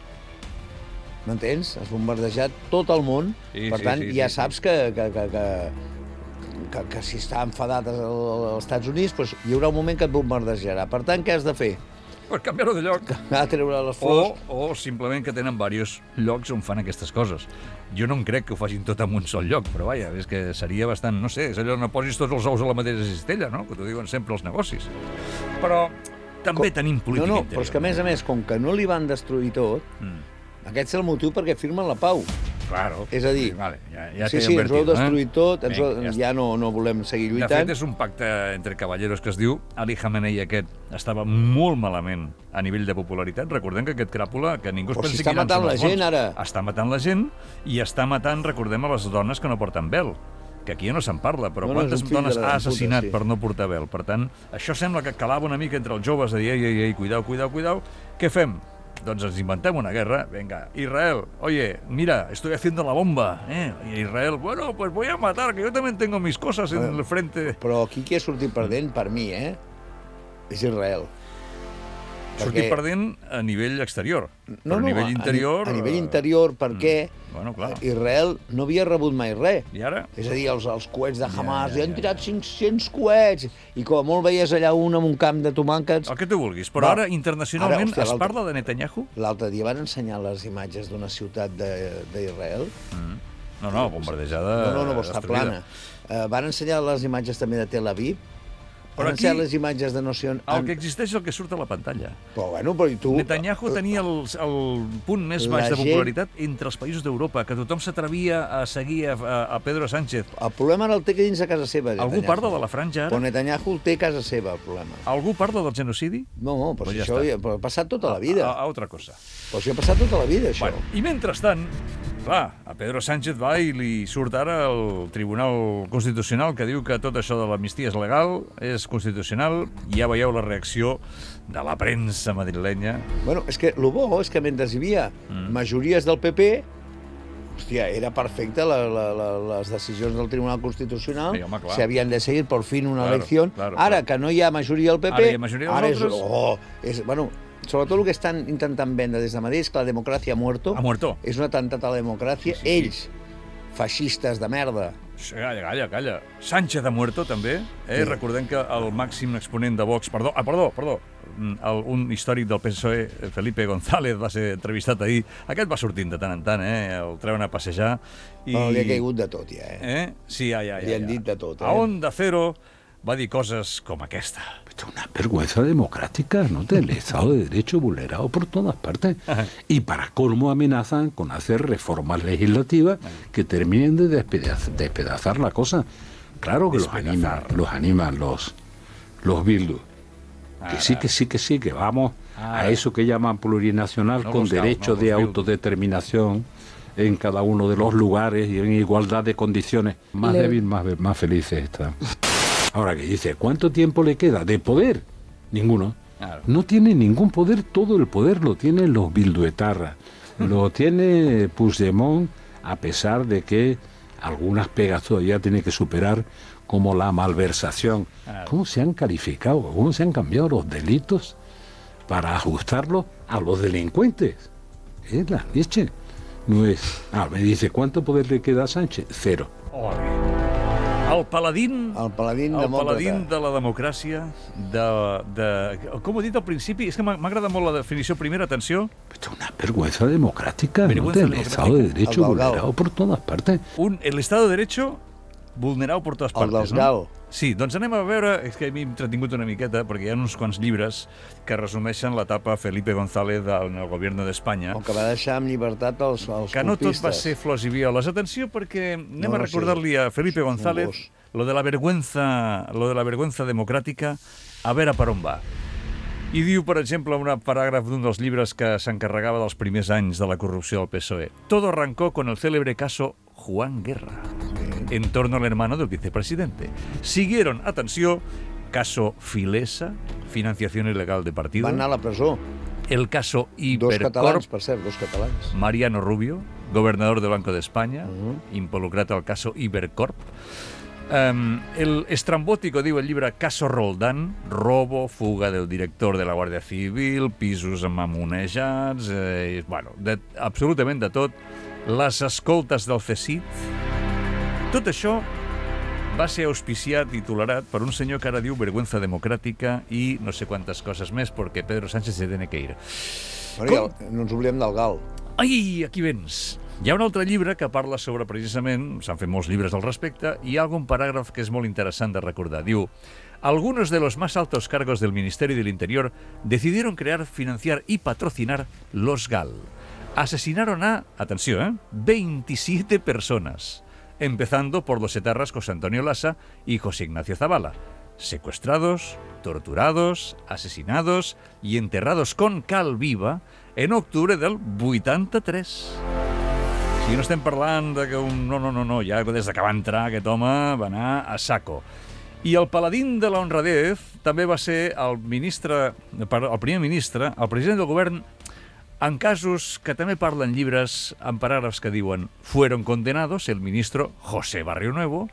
m'entens? Has bombardejat tot el món, sí, per sí, tant, sí, ja sí, saps sí. que... que, que, que Que, que si està enfadat als Estats Units, doncs hi haurà un moment que et bombardejarà. Per tant, què has de fer? Pues canviar-ho de lloc. A treure les flors. O, o simplement que tenen diversos llocs on fan aquestes coses. Jo no em crec que ho facin tot en un sol lloc, però vaja, és que seria bastant, no sé, és allò no posis tots els ous a la mateixa cistella, no? Que t'ho diuen sempre els negocis. Però també com... tenim política interior. No, no, interior. però és que a més a més, com que no li van destruir tot, mm. aquest és el motiu perquè firmen la pau. Claro. És a dir, sí, vale, ja, ja sí, sí, ens ho heu destruït eh? tot, ens Venga, ho, ja, ja no, no volem seguir lluitant. De fet, és un pacte entre cavalleros que es diu Ali Khamenei aquest estava molt malament a nivell de popularitat. Recordem que aquest cràpula, que ningú es Però pensi si està que matant la gent, ara. Està matant la gent i està matant, recordem, a les dones que no porten vel. Que aquí ja no se'n parla, però no, quantes no, dones ha assassinat puta, sí. per no portar vel? Per tant, això sembla que calava una mica entre els joves, de dir, ei, ei, ei, cuidao, cuidao, cuidao. Què fem? Doncs ens inventem una guerra, venga, Israel, oye, mira, estoy haciendo la bomba, ¿eh? Y Israel, bueno, pues voy a matar, que yo también tengo mis cosas en bueno, el frente. Però aquí qui ha sortit perdent, per mi, eh? És Israel. Sortir perquè... perdent a nivell exterior, no, però a no, nivell interior... A, a nivell interior, perquè mm, bueno, clar. Israel no havia rebut mai res. I ara? És a dir, els, els coets de Hamas, ja, ja, ja, ja han tirat cinc-cents coets, i com a molt veies allà un amb un camp de tomàquets... El que tu vulguis, però Va, ara internacionalment ara, hòstia, es parla de Netanyahu? L'altre dia van ensenyar les imatges d'una ciutat d'Israel. Mm. No, no, bombardejada... No, no, no, està plana. Uh, van ensenyar les imatges també de Tel Aviv. Però van aquí, ensenyar les imatges de Nació... El que existeix és el que surt a la pantalla. Però bueno, però i tu... Netanyahu tenia el, el punt més baix de popularitat entre els països d'Europa, que tothom s'atrevia a seguir a, a Pedro Sánchez. El problema ara el té que dins de casa seva, Netanyahu. Algú parla de la franja, ara? Però Netanyahu el té a casa seva, el problema. Algú parla del genocidi? No, però pues si ja això ja, però ha passat tota la vida. A, a, a altra cosa. Però si ha passat tota la vida, això. Bueno, i mentrestant, clar, a Pedro Sánchez va i li surt ara el Tribunal Constitucional que diu que tot això de l'amnistia és legal, és constitucional. Ja veieu la reacció de la premsa madrilenya. Bueno, és que el bo és que mentre hi havia mm. majories del P P, hòstia, era perfecte la, la, la, les decisions del Tribunal Constitucional, sí, home, se havien de seguir por fin una claro, elecció. Claro, ara claro. que no hi ha majoria del P P, ara, hi ha majoria ara és, oh, és, bueno, sobretot el que estan intentant vendre des de Madrid és que la democràcia ha muerto. Ha muerto. És un atemptat a la democràcia. Sí, sí, Ells, sí. feixistes de merda, Calla, calla, calla. Sánchez ha muerto, també. Eh? Sí. Recordem que el màxim exponent de Vox... Perdó, ah, perdó, perdó. El, un històric del P S O E, Felipe González, va ser entrevistat ahir. Aquest va sortint de tant en tant, eh? El treuen a passejar. I... Bueno, li ha caigut de tot, ja, eh? eh? Sí, ja, ja, ja. Li han ja. dit de tot, eh? A Onda Cero va dir coses com aquesta. Esto es una vergüenza democrática, ¿no? Del Estado de Derecho vulnerado por todas partes. Ajá. Y para colmo amenazan con hacer reformas legislativas que terminen de despedazar, despedazar la cosa. Claro que los animan, los animan los, los Bildu. Que sí, que sí, que sí, que vamos a eso que llaman plurinacional, no con buscamos, derecho no, de Bildu. autodeterminación en cada uno de los lugares y en igualdad de condiciones. Más Le... débil, más, más felices están. Ahora que dice, ¿cuánto tiempo le queda de poder? Ninguno. Claro. No tiene ningún poder, todo el poder lo tienen los bilduetarras. Lo tiene Puigdemont, a pesar de que algunas pegas todavía tiene que superar, como la malversación. Claro. ¿Cómo se han calificado? ¿Cómo se han cambiado los delitos para ajustarlos a los delincuentes? Es la leche. No es... Ah, me dice, ¿cuánto poder le queda a Sánchez? Cero. Ole. El paladín... El paladín el demòcrata. paladín de la democràcia, de, de... Com ho he dit al principi? És que m'ha agradat molt la definició primera, atenció. Esto es una vergüenza democrática, Vergüenza ¿no? Del democrática. Estado de Derecho El Galgao. vulnerado por todas partes. Un, el Estado de Derecho vulnerado por todas El partes, dels Gao. no? Sí, doncs anem a veure... És que m'he entretingut una miqueta, perquè hi ha uns quants llibres que resumeixen l'etapa Felipe González en el govern d'Espanya. El que va deixar amb llibertat els, els Que no tot va colpistes. ser flors i violes. Atenció, perquè anem No, a no, recordar-li a Felipe un González gos. lo de la vergüenza, lo de la vergüenza democràtica, a veure per on va. I diu, per exemple, un paràgraf d'un dels llibres que s'encarregava dels primers anys de la corrupció del P S O E. Todo arrancó con el célebre caso Juan Guerra, en torno al hermano del vicepresidente. Siguieron, atenció, caso Filesa, financiación ilegal de partido. Van anar a la presó. El caso Dos Hipercorp, catalans, per cert, dos catalans. Mariano Rubio, gobernador del Banco de España, Uh-huh. involucrat al caso Ibercorp. Um, el estrambòtico, diu el llibre, caso Roldán, robo, fuga del director de la Guàrdia Civil, pisos mamonejats, eh, bueno, de, absolutament de tot, les escoltes del C S I T. Tot això va ser auspiciat i tolerat per un senyor que ara diu vergüenza democràtica i no sé quantes coses més, perquè Pedro Sánchez se tiene que ir. Bueno, i el, no ens oblidem del Gal. Ai, aquí vens! Hi ha un altre llibre que parla sobre, precisament, s'han fet molts llibres al respecte, i hi ha algun paràgraf que és molt interessant de recordar. Diu, algunos de los más altos cargos del Ministerio del Interior decidieron crear, financiar y patrocinar los GAL. Asesinaron a, atenció, ¿eh? veintisiete personas, empezando por los etarras José Antonio Lassa y José Ignacio Zavala. Secuestrados, torturados, asesinados y enterrados con cal viva en octubre del vuitanta-tres. Si no estem parlant de que un... No, no, no, no, ja des que va entrar aquest home va anar a saco. I el paladín de la honradez també va ser el ministre, el primer ministre, el president del govern, en casos que també parlen llibres en paràgrafs que diuen fueron condenados el ministro José Barrio Nuevo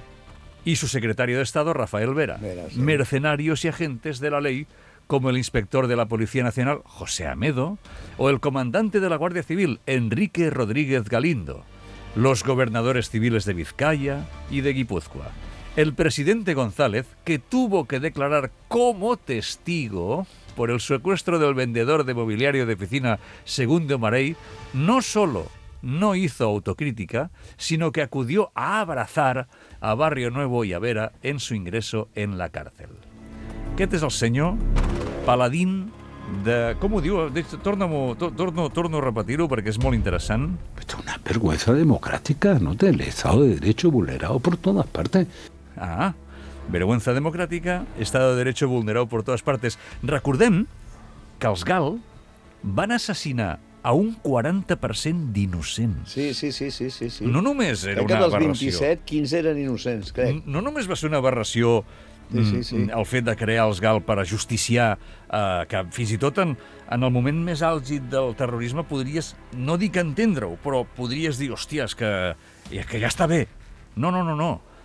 y su secretario de Estado Rafael Vera, Vera, sí. mercenarios y agentes de la ley como el inspector de la Policía Nacional, José Amedo, o el comandante de la Guardia Civil, Enrique Rodríguez Galindo, los gobernadores civiles de Vizcaya y de Guipúzcoa. El presidente González, que tuvo que declarar como testigo por el secuestro del vendedor de mobiliario de oficina Segundo Marey, no solo no hizo autocrítica, sino que acudió a abrazar a Barrio Nuevo y a Vera en su ingreso en la cárcel. Aquest és el senyor paladín de... Com ho diu? Torna-m'ho, torno, torno a repetir-ho perquè és molt interessant. Esto es una vergüenza democrática, ¿no? Del Estado de Derecho vulnerado por todas partes. Ah, vergüenza democràtica, Estado de Derecho vulnerado por todas partes. Recordem que els GAL van assassinar a un quaranta per cent d'innocents. Sí, sí, sí, sí, sí, sí. No només era crec una que dels aberració. vint-i-set, quinze eren innocents, crec. No només va ser una aberració Sí, sí, sí. el fet de crear els GAL per ajusticiar, eh, que fins i tot en, en el moment més àlgid del terrorisme podries, no dic entendre-ho, però podries dir, hòstia, és que, que ja està bé. No, no, no, no.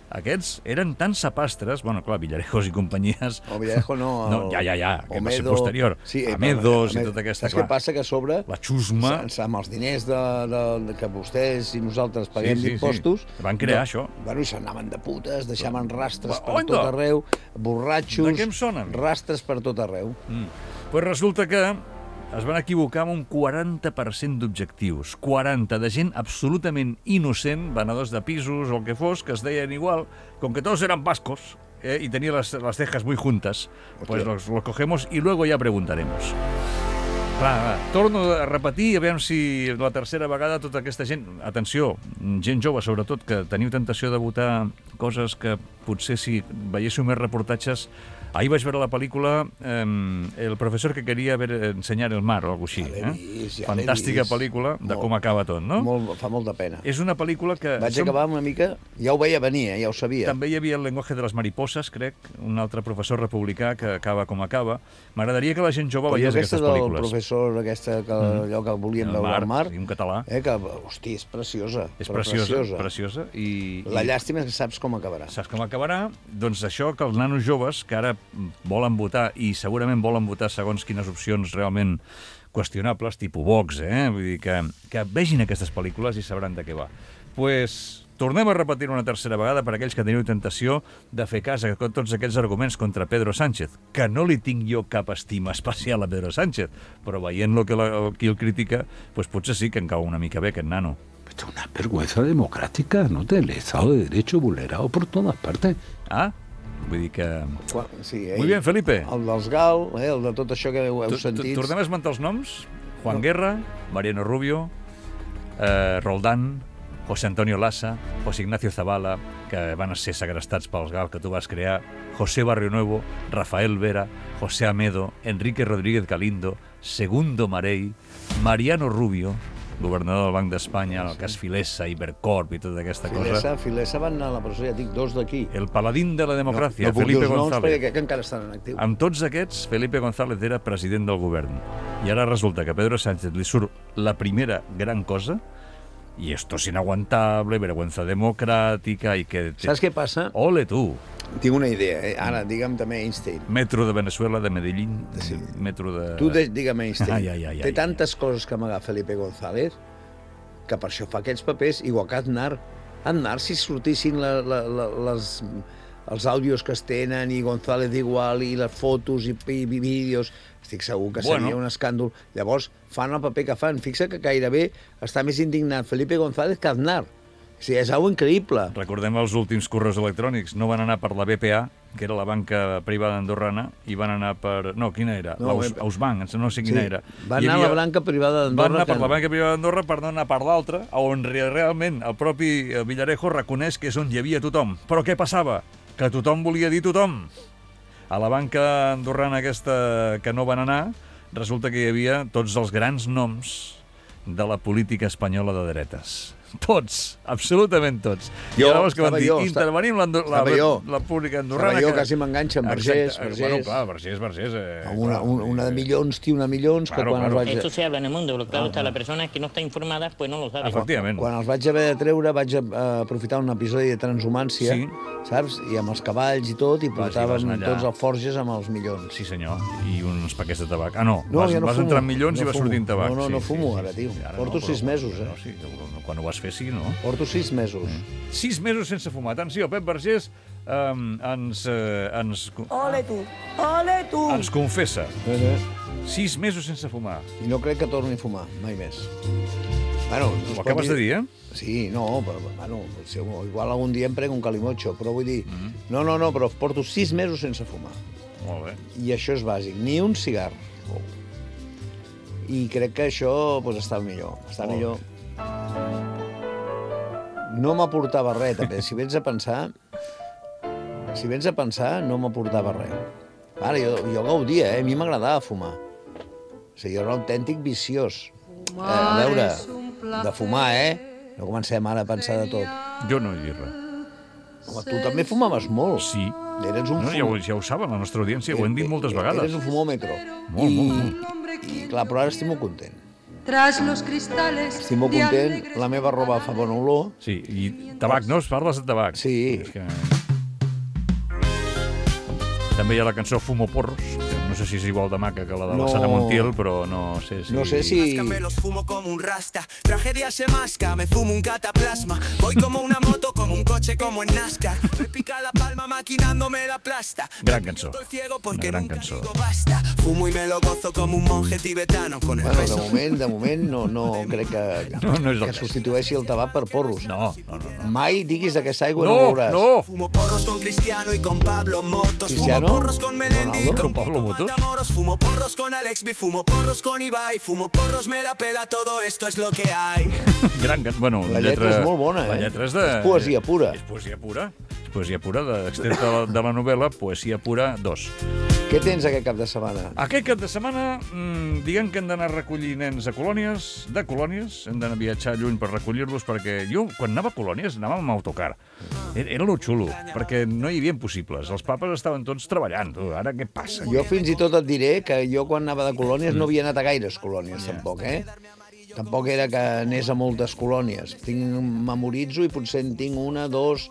Aquests eren tan sapastres, bueno, clar, Villarejos i companyies... O Villarejo no... No, ja, ja, ja, que va ser Omedo, posterior. sí, eh, Amedos Amed- i tota aquesta... Saps què passa? Que a sobre... La xusma... s- Amb els diners de, de, de, que vostès i nosaltres paguem Sí, sí, d'impostos... sí. Van crear això. Bueno, i s'anaven de putes, deixaven rastres Va, per onda! tot arreu, borratxos... De què em sonen? Rastres per tot arreu. Mm. Pues resulta que es van equivocar amb un quaranta per cent d'objectius. quaranta de gent absolutament innocent, venedors de pisos o el que fos, que es deien igual, com que todos eran vascos eh, y tenía las, las cejas muy juntas, pues los, los cogemos y luego ya preguntaremos. Clar, clar, torno a repetir, a veure si la tercera vegada tota aquesta gent, atenció, gent jove sobretot, que teniu tentació de votar coses que potser si veiéssiu més reportatges. Ahir vaig veure la pel·lícula eh, El professor que queria ver, ensenyar el mar o alguna cosa així. Ja l'he Eh? vist, ja l'he Fantàstica vist. pel·lícula de Molt- com acaba tot, no? Molt, fa molta pena. És una pel·lícula que... Vaig som- acabar una mica... Ja ho veia venir, eh? Ja ho sabia. També hi havia el lenguaje de les mariposas, crec, un altre professor republicà que acaba com acaba. M'agradaria que la gent jove Però veiés aquesta aquestes del pel·lícules. professor, aquesta, que, allò que volien El veure mar, al mar, sí, un català. eh, que, hosti, és preciosa. És però preciosa, preciosa. preciosa. I, La i llàstima és que saps com acabarà. saps com acabarà? Doncs això que els nanos joves, que ara volen votar, i segurament volen votar segons quines opcions realment qüestionables, tipus Vox, eh? Vull dir que, que vegin aquestes pel·lícules i sabran de què va. Pues tornem a repetir una tercera vegada per aquells que teniu tentació de fer cas a tots aquests arguments contra Pedro Sánchez, que no li tinc jo cap estima especial a Pedro Sánchez, però veient lo que la, qui el critica, pues potser sí que em cau una mica bé aquest nano. Esto es una vergüenza democrática, ¿no? Del Estado de Derecho vulnerado por todas partes. Ah? Vull dir que... Quan, sí, ell, Muy bien, Felipe. El dels Gal, eh, el de tot això que heu, heu Tu- tu- sentit. Tornem a esmentar els noms? Juan Guerra, Mariano Rubio, eh, Roldán, José Antonio Lassa, José Ignacio Zavala, que van ser segrestats pels Gal que tu vas crear, José Barrio Nuevo, Rafael Vera, José Amedo, Enrique Rodríguez Galindo, Segundo Marey, Mariano Rubio, governador del Banc d'Espanya, el cas Filesa, Ibercorp i tota aquesta cosa. Filesa, Filesa van anar a la presó, ja dic, dos d'aquí. El paladín de la democràcia, no, no puc dir Felipe els noms González. perquè crec que encara estan en actiu. Amb tots aquests, Felipe González era president del govern. I ara resulta que a Pedro Sánchez li surt la primera gran cosa, i esto es inaguantable, vergüenza democràtica, i que... Te... Saps què passa? Ole, tu! Tinc una idea, eh? Ara, digue'm també Einstein. Metro de Venezuela, de Medellín, Sí. metro de... Tu de, digue'm Einstein. Ai, ai, ai, Té ai, tantes coses que amagar Felipe González que per això fa aquests papers, igual que Aznar. Aznar, si sortissin la, la, la, les, els àudios que es tenen i González igual i les fotos i, i, i vídeos, estic segur que seria Bueno. un escàndol. Llavors, fan el paper que fan. Fixa que gairebé està més indignat Felipe González que Aznar. O sigui, és algo increïble. Recordem els últims correus electrònics. No van anar per la B P A, que era la banca privada andorrana, i van anar per... No, quina era? No, L'Aus- eh, Ausbank, no sé quina era. Va Hi anar a havia- la banca privada Van d'Andorra. anar per que- la banca privada d'Andorra per no anar per l'altra, on re- realment el propi eh, Villarejo reconeix que és on hi havia tothom. Però què passava? Que tothom volia dir tothom. A la banca andorrana aquesta que no van anar, resulta que hi havia tots els grans noms de la política espanyola de dretes. Tots, absolutament tots. I Jo, llavors que van estava dir, jo, esta- intervenim la, la, estava jo. la pública andorrana... Estava jo, que- quasi m'enganxa amb Exacte. Vergés, Vergés. Bueno, clar, Vergés, Vergés... Eh, Amb una, clar, una, una de eh, milions, tio, una de milions, Claro, que quan claro. els vaig... Esto se habla en el mundo, pero claro está, la persona que no está informada pues no lo sabe. Efectivament. Quan els vaig haver de treure, vaig eh, aprofitar un episodi de transhumància, Sí. saps? I amb els cavalls i tot, i Vas, i vas portàvem anar allà. tots els forges amb els milions. Sí, senyor. I uns paquets de tabac. Ah, no. No, vas, ja no vas fumo. entrar en milions No i vas fumo. sortir en tabac. No, no, sí, no sí, fumo sí, ara, sí, tio. sí. Ara Porto no, sis però- mesos, eh? No, sí, quan ho vas fer, sí, no? Porto sis mesos. Sis mesos sense fumar. Atenció, Pep Vergés um, ens, eh, ens, Ole tu, ole tu. ens confessa. Eh, Sis mesos sense fumar. I no crec que torni a fumar, mai més. Bueno, no es Ho pot acabes de dir, eh? Sí, no, però, bueno, si, igual algun dia em prenc un calimocho, però vull dir... Mm. No, no, no, però porto sis mesos sense fumar. Molt bé. I això és bàsic, ni un cigar. I crec que això pues, està millor. Està Molt millor. No m'aportava res, també. Si vens a pensar... Si vens a pensar, no m'aportava res. Ara, jo, jo gaudia, eh? A mi m'agradava fumar. O sigui, jo era un autèntic viciós. Eh, a veure, de fumar, eh? No comencem ara a pensar de tot. Jo no he dit res. Home, tu també fumaves molt. Sí. Eres un No, ja, fum... ho, ja ho saben, la nostra audiència, ho hem dit moltes vegades. Eres un fumòmetro. Molt, I, molt, I, clar, però ara estic molt content. tras los cristales. Estic molt content, la meva roba fa bona olor. Sí, i tabac, no? Parles de tabac. Sí. És que... També hi ha la cançó Fumo Porros, que no sé si és igual de maca que la de la No. Sara Montiel, però no sé si... No sé si... Me los fumo como un rasta, tragedia se masca, me fumo un cataplasma, voy como una moto, como un coche, como en NASCAR, me pica la palma maquinándome la plasta. Gran cançó, una gran cançó. Basta, fumo y me lo gozo como un monje tibetano con el Bueno, de beso. moment, de moment no, no crec que, No, no és el que cas. substitueixi el tabac per porros. No, no, no. no. Mai diguis d'aquesta aigua No, no veuràs. no! Fumo porros con Cristiano y con Pablo Motos, Cristiano? fumo porros con Melendi, Ronaldo? con Pablo Motos? Matamoros, fumo porros con Alex B, fumo porros con Ibai, fumo porros, me la pela, todo esto es lo que hay. Gran can... Bueno, La lletra és molt bona, La eh? lletra és de... És poesia pura. És poesia pura. És poesia pura, de, extret de la, de la novel·la Poesia pura dos. Què tens aquest cap de setmana? Aquest cap de setmana, mmm, diguem que hem d'anar a recollir nens a colònies, de colònies, hem d'anar a viatjar lluny per recollir-los, perquè jo, quan anava a colònies, anava amb autocar. Era, era lo xulo, perquè no hi havia possibles. Els papes estaven tots treballant. Tu, ara què passa? Jo fins i tot et diré que jo quan anava de colònies no havia anat a gaires colònies, tampoc, eh? Tampoc era que anés a moltes colònies. Tinc, memoritzo i potser en tinc una, dos,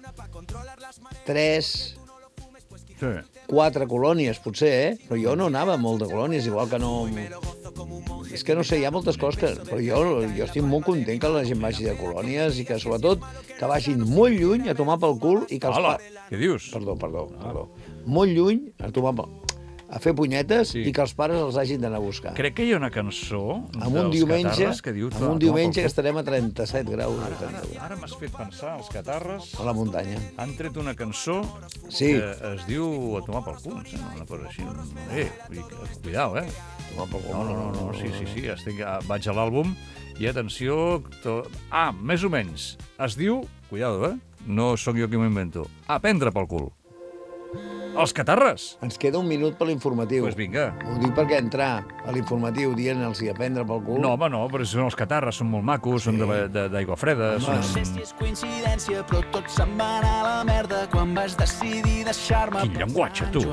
tres, Sí. quatre colònies, potser, eh? Però jo no anava a molt de colònies, igual que no... És que no sé, hi ha moltes coses que... Però jo, jo estic molt content que la gent vagi de colònies i que, sobretot, que vagin molt lluny a tomar pel cul i que els... Hola, pa- què dius? Perdó, perdó, perdó. Molt lluny a tomar pel... a fer punyetes Sí. i que els pares els hagin d'anar a buscar. Crec que hi ha una cançó Amb un dels diumenge, Catarres que diu... amb un diumenge que estarem a trenta-set graus. o Ara, trenta-vuit, ara m'has fet pensar, els Catarres a la muntanya. han tret una cançó Sí. que es diu A tomar pel cul, em sembla, una cosa així. Eh, vull dir que- cuidao, eh? Tomar pel cul. No, no, no, no, sí, sí, sí, estic, ah, vaig a l'àlbum i atenció... To... Ah, més o menys, es diu, cuidado, eh? No sóc jo qui m'ho invento, A prendre pel cul. Els Catarres! Ens queda un minut per l'informatiu. Doncs pues vinga. Ho dic perquè entrar a l'informatiu dient-los a prendre pel cul... No, home, no, però són els Catarres, són molt macos, sí. Són de- de- d'aigua freda... No Són... sé si és coincidència, però tot se'n va anar a la merda quan vas decidir deixar-me... Quin llenguatge, tu!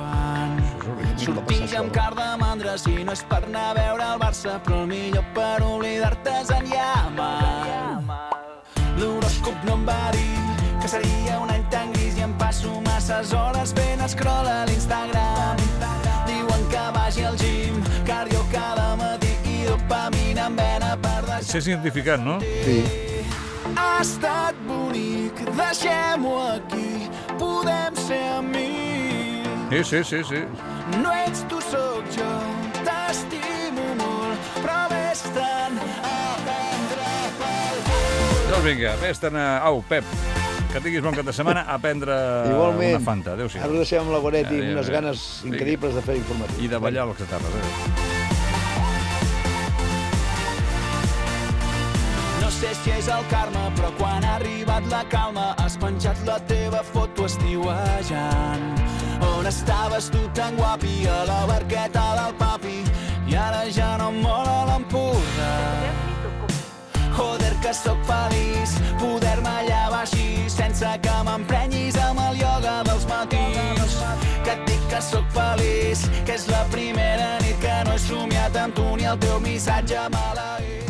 Sortir amb car de mandra si no és per anar a veure el Barça, però el millor per oblidar-te és en Yamal. L'horòscop no em va dir que seria un any tan gris i em passo masses hores fent scroll a l'Instagram. Diuen que vagi al gym, cardio cada matí i dopamina en vena per deixar... S'és identificat, no? Sí. Ha estat bonic, deixem-ho aquí, podem ser amics. Sí, sí, sí, sí. No ets tu, sóc jo, t'estimo molt, però vés-te'n a prendre pel cul. Doncs vinga, vés-te'n a... Au, Pep, que tinguis bon cap de setmana a prendre Igualment. una Fanta. Adéu-siau. Ara ho deixem amb la Goretti, Adéu, amb unes adéu. ganes Vinga. increïbles de fer informatiu. I de ballar els Catarres, eh? No sé si és el karma, però quan ha arribat la calma has penjat la teva foto estiuejant. On estaves tu tan guapi a la barqueta del papi i ara ja no em mola l'Empordà. Joder, que sóc feliç poder-me llevar així sense que m'emprenyis amb el ioga dels matins. Que et dic que sóc feliç, que és la primera nit que no he somiat amb tu ni el teu missatge maleït.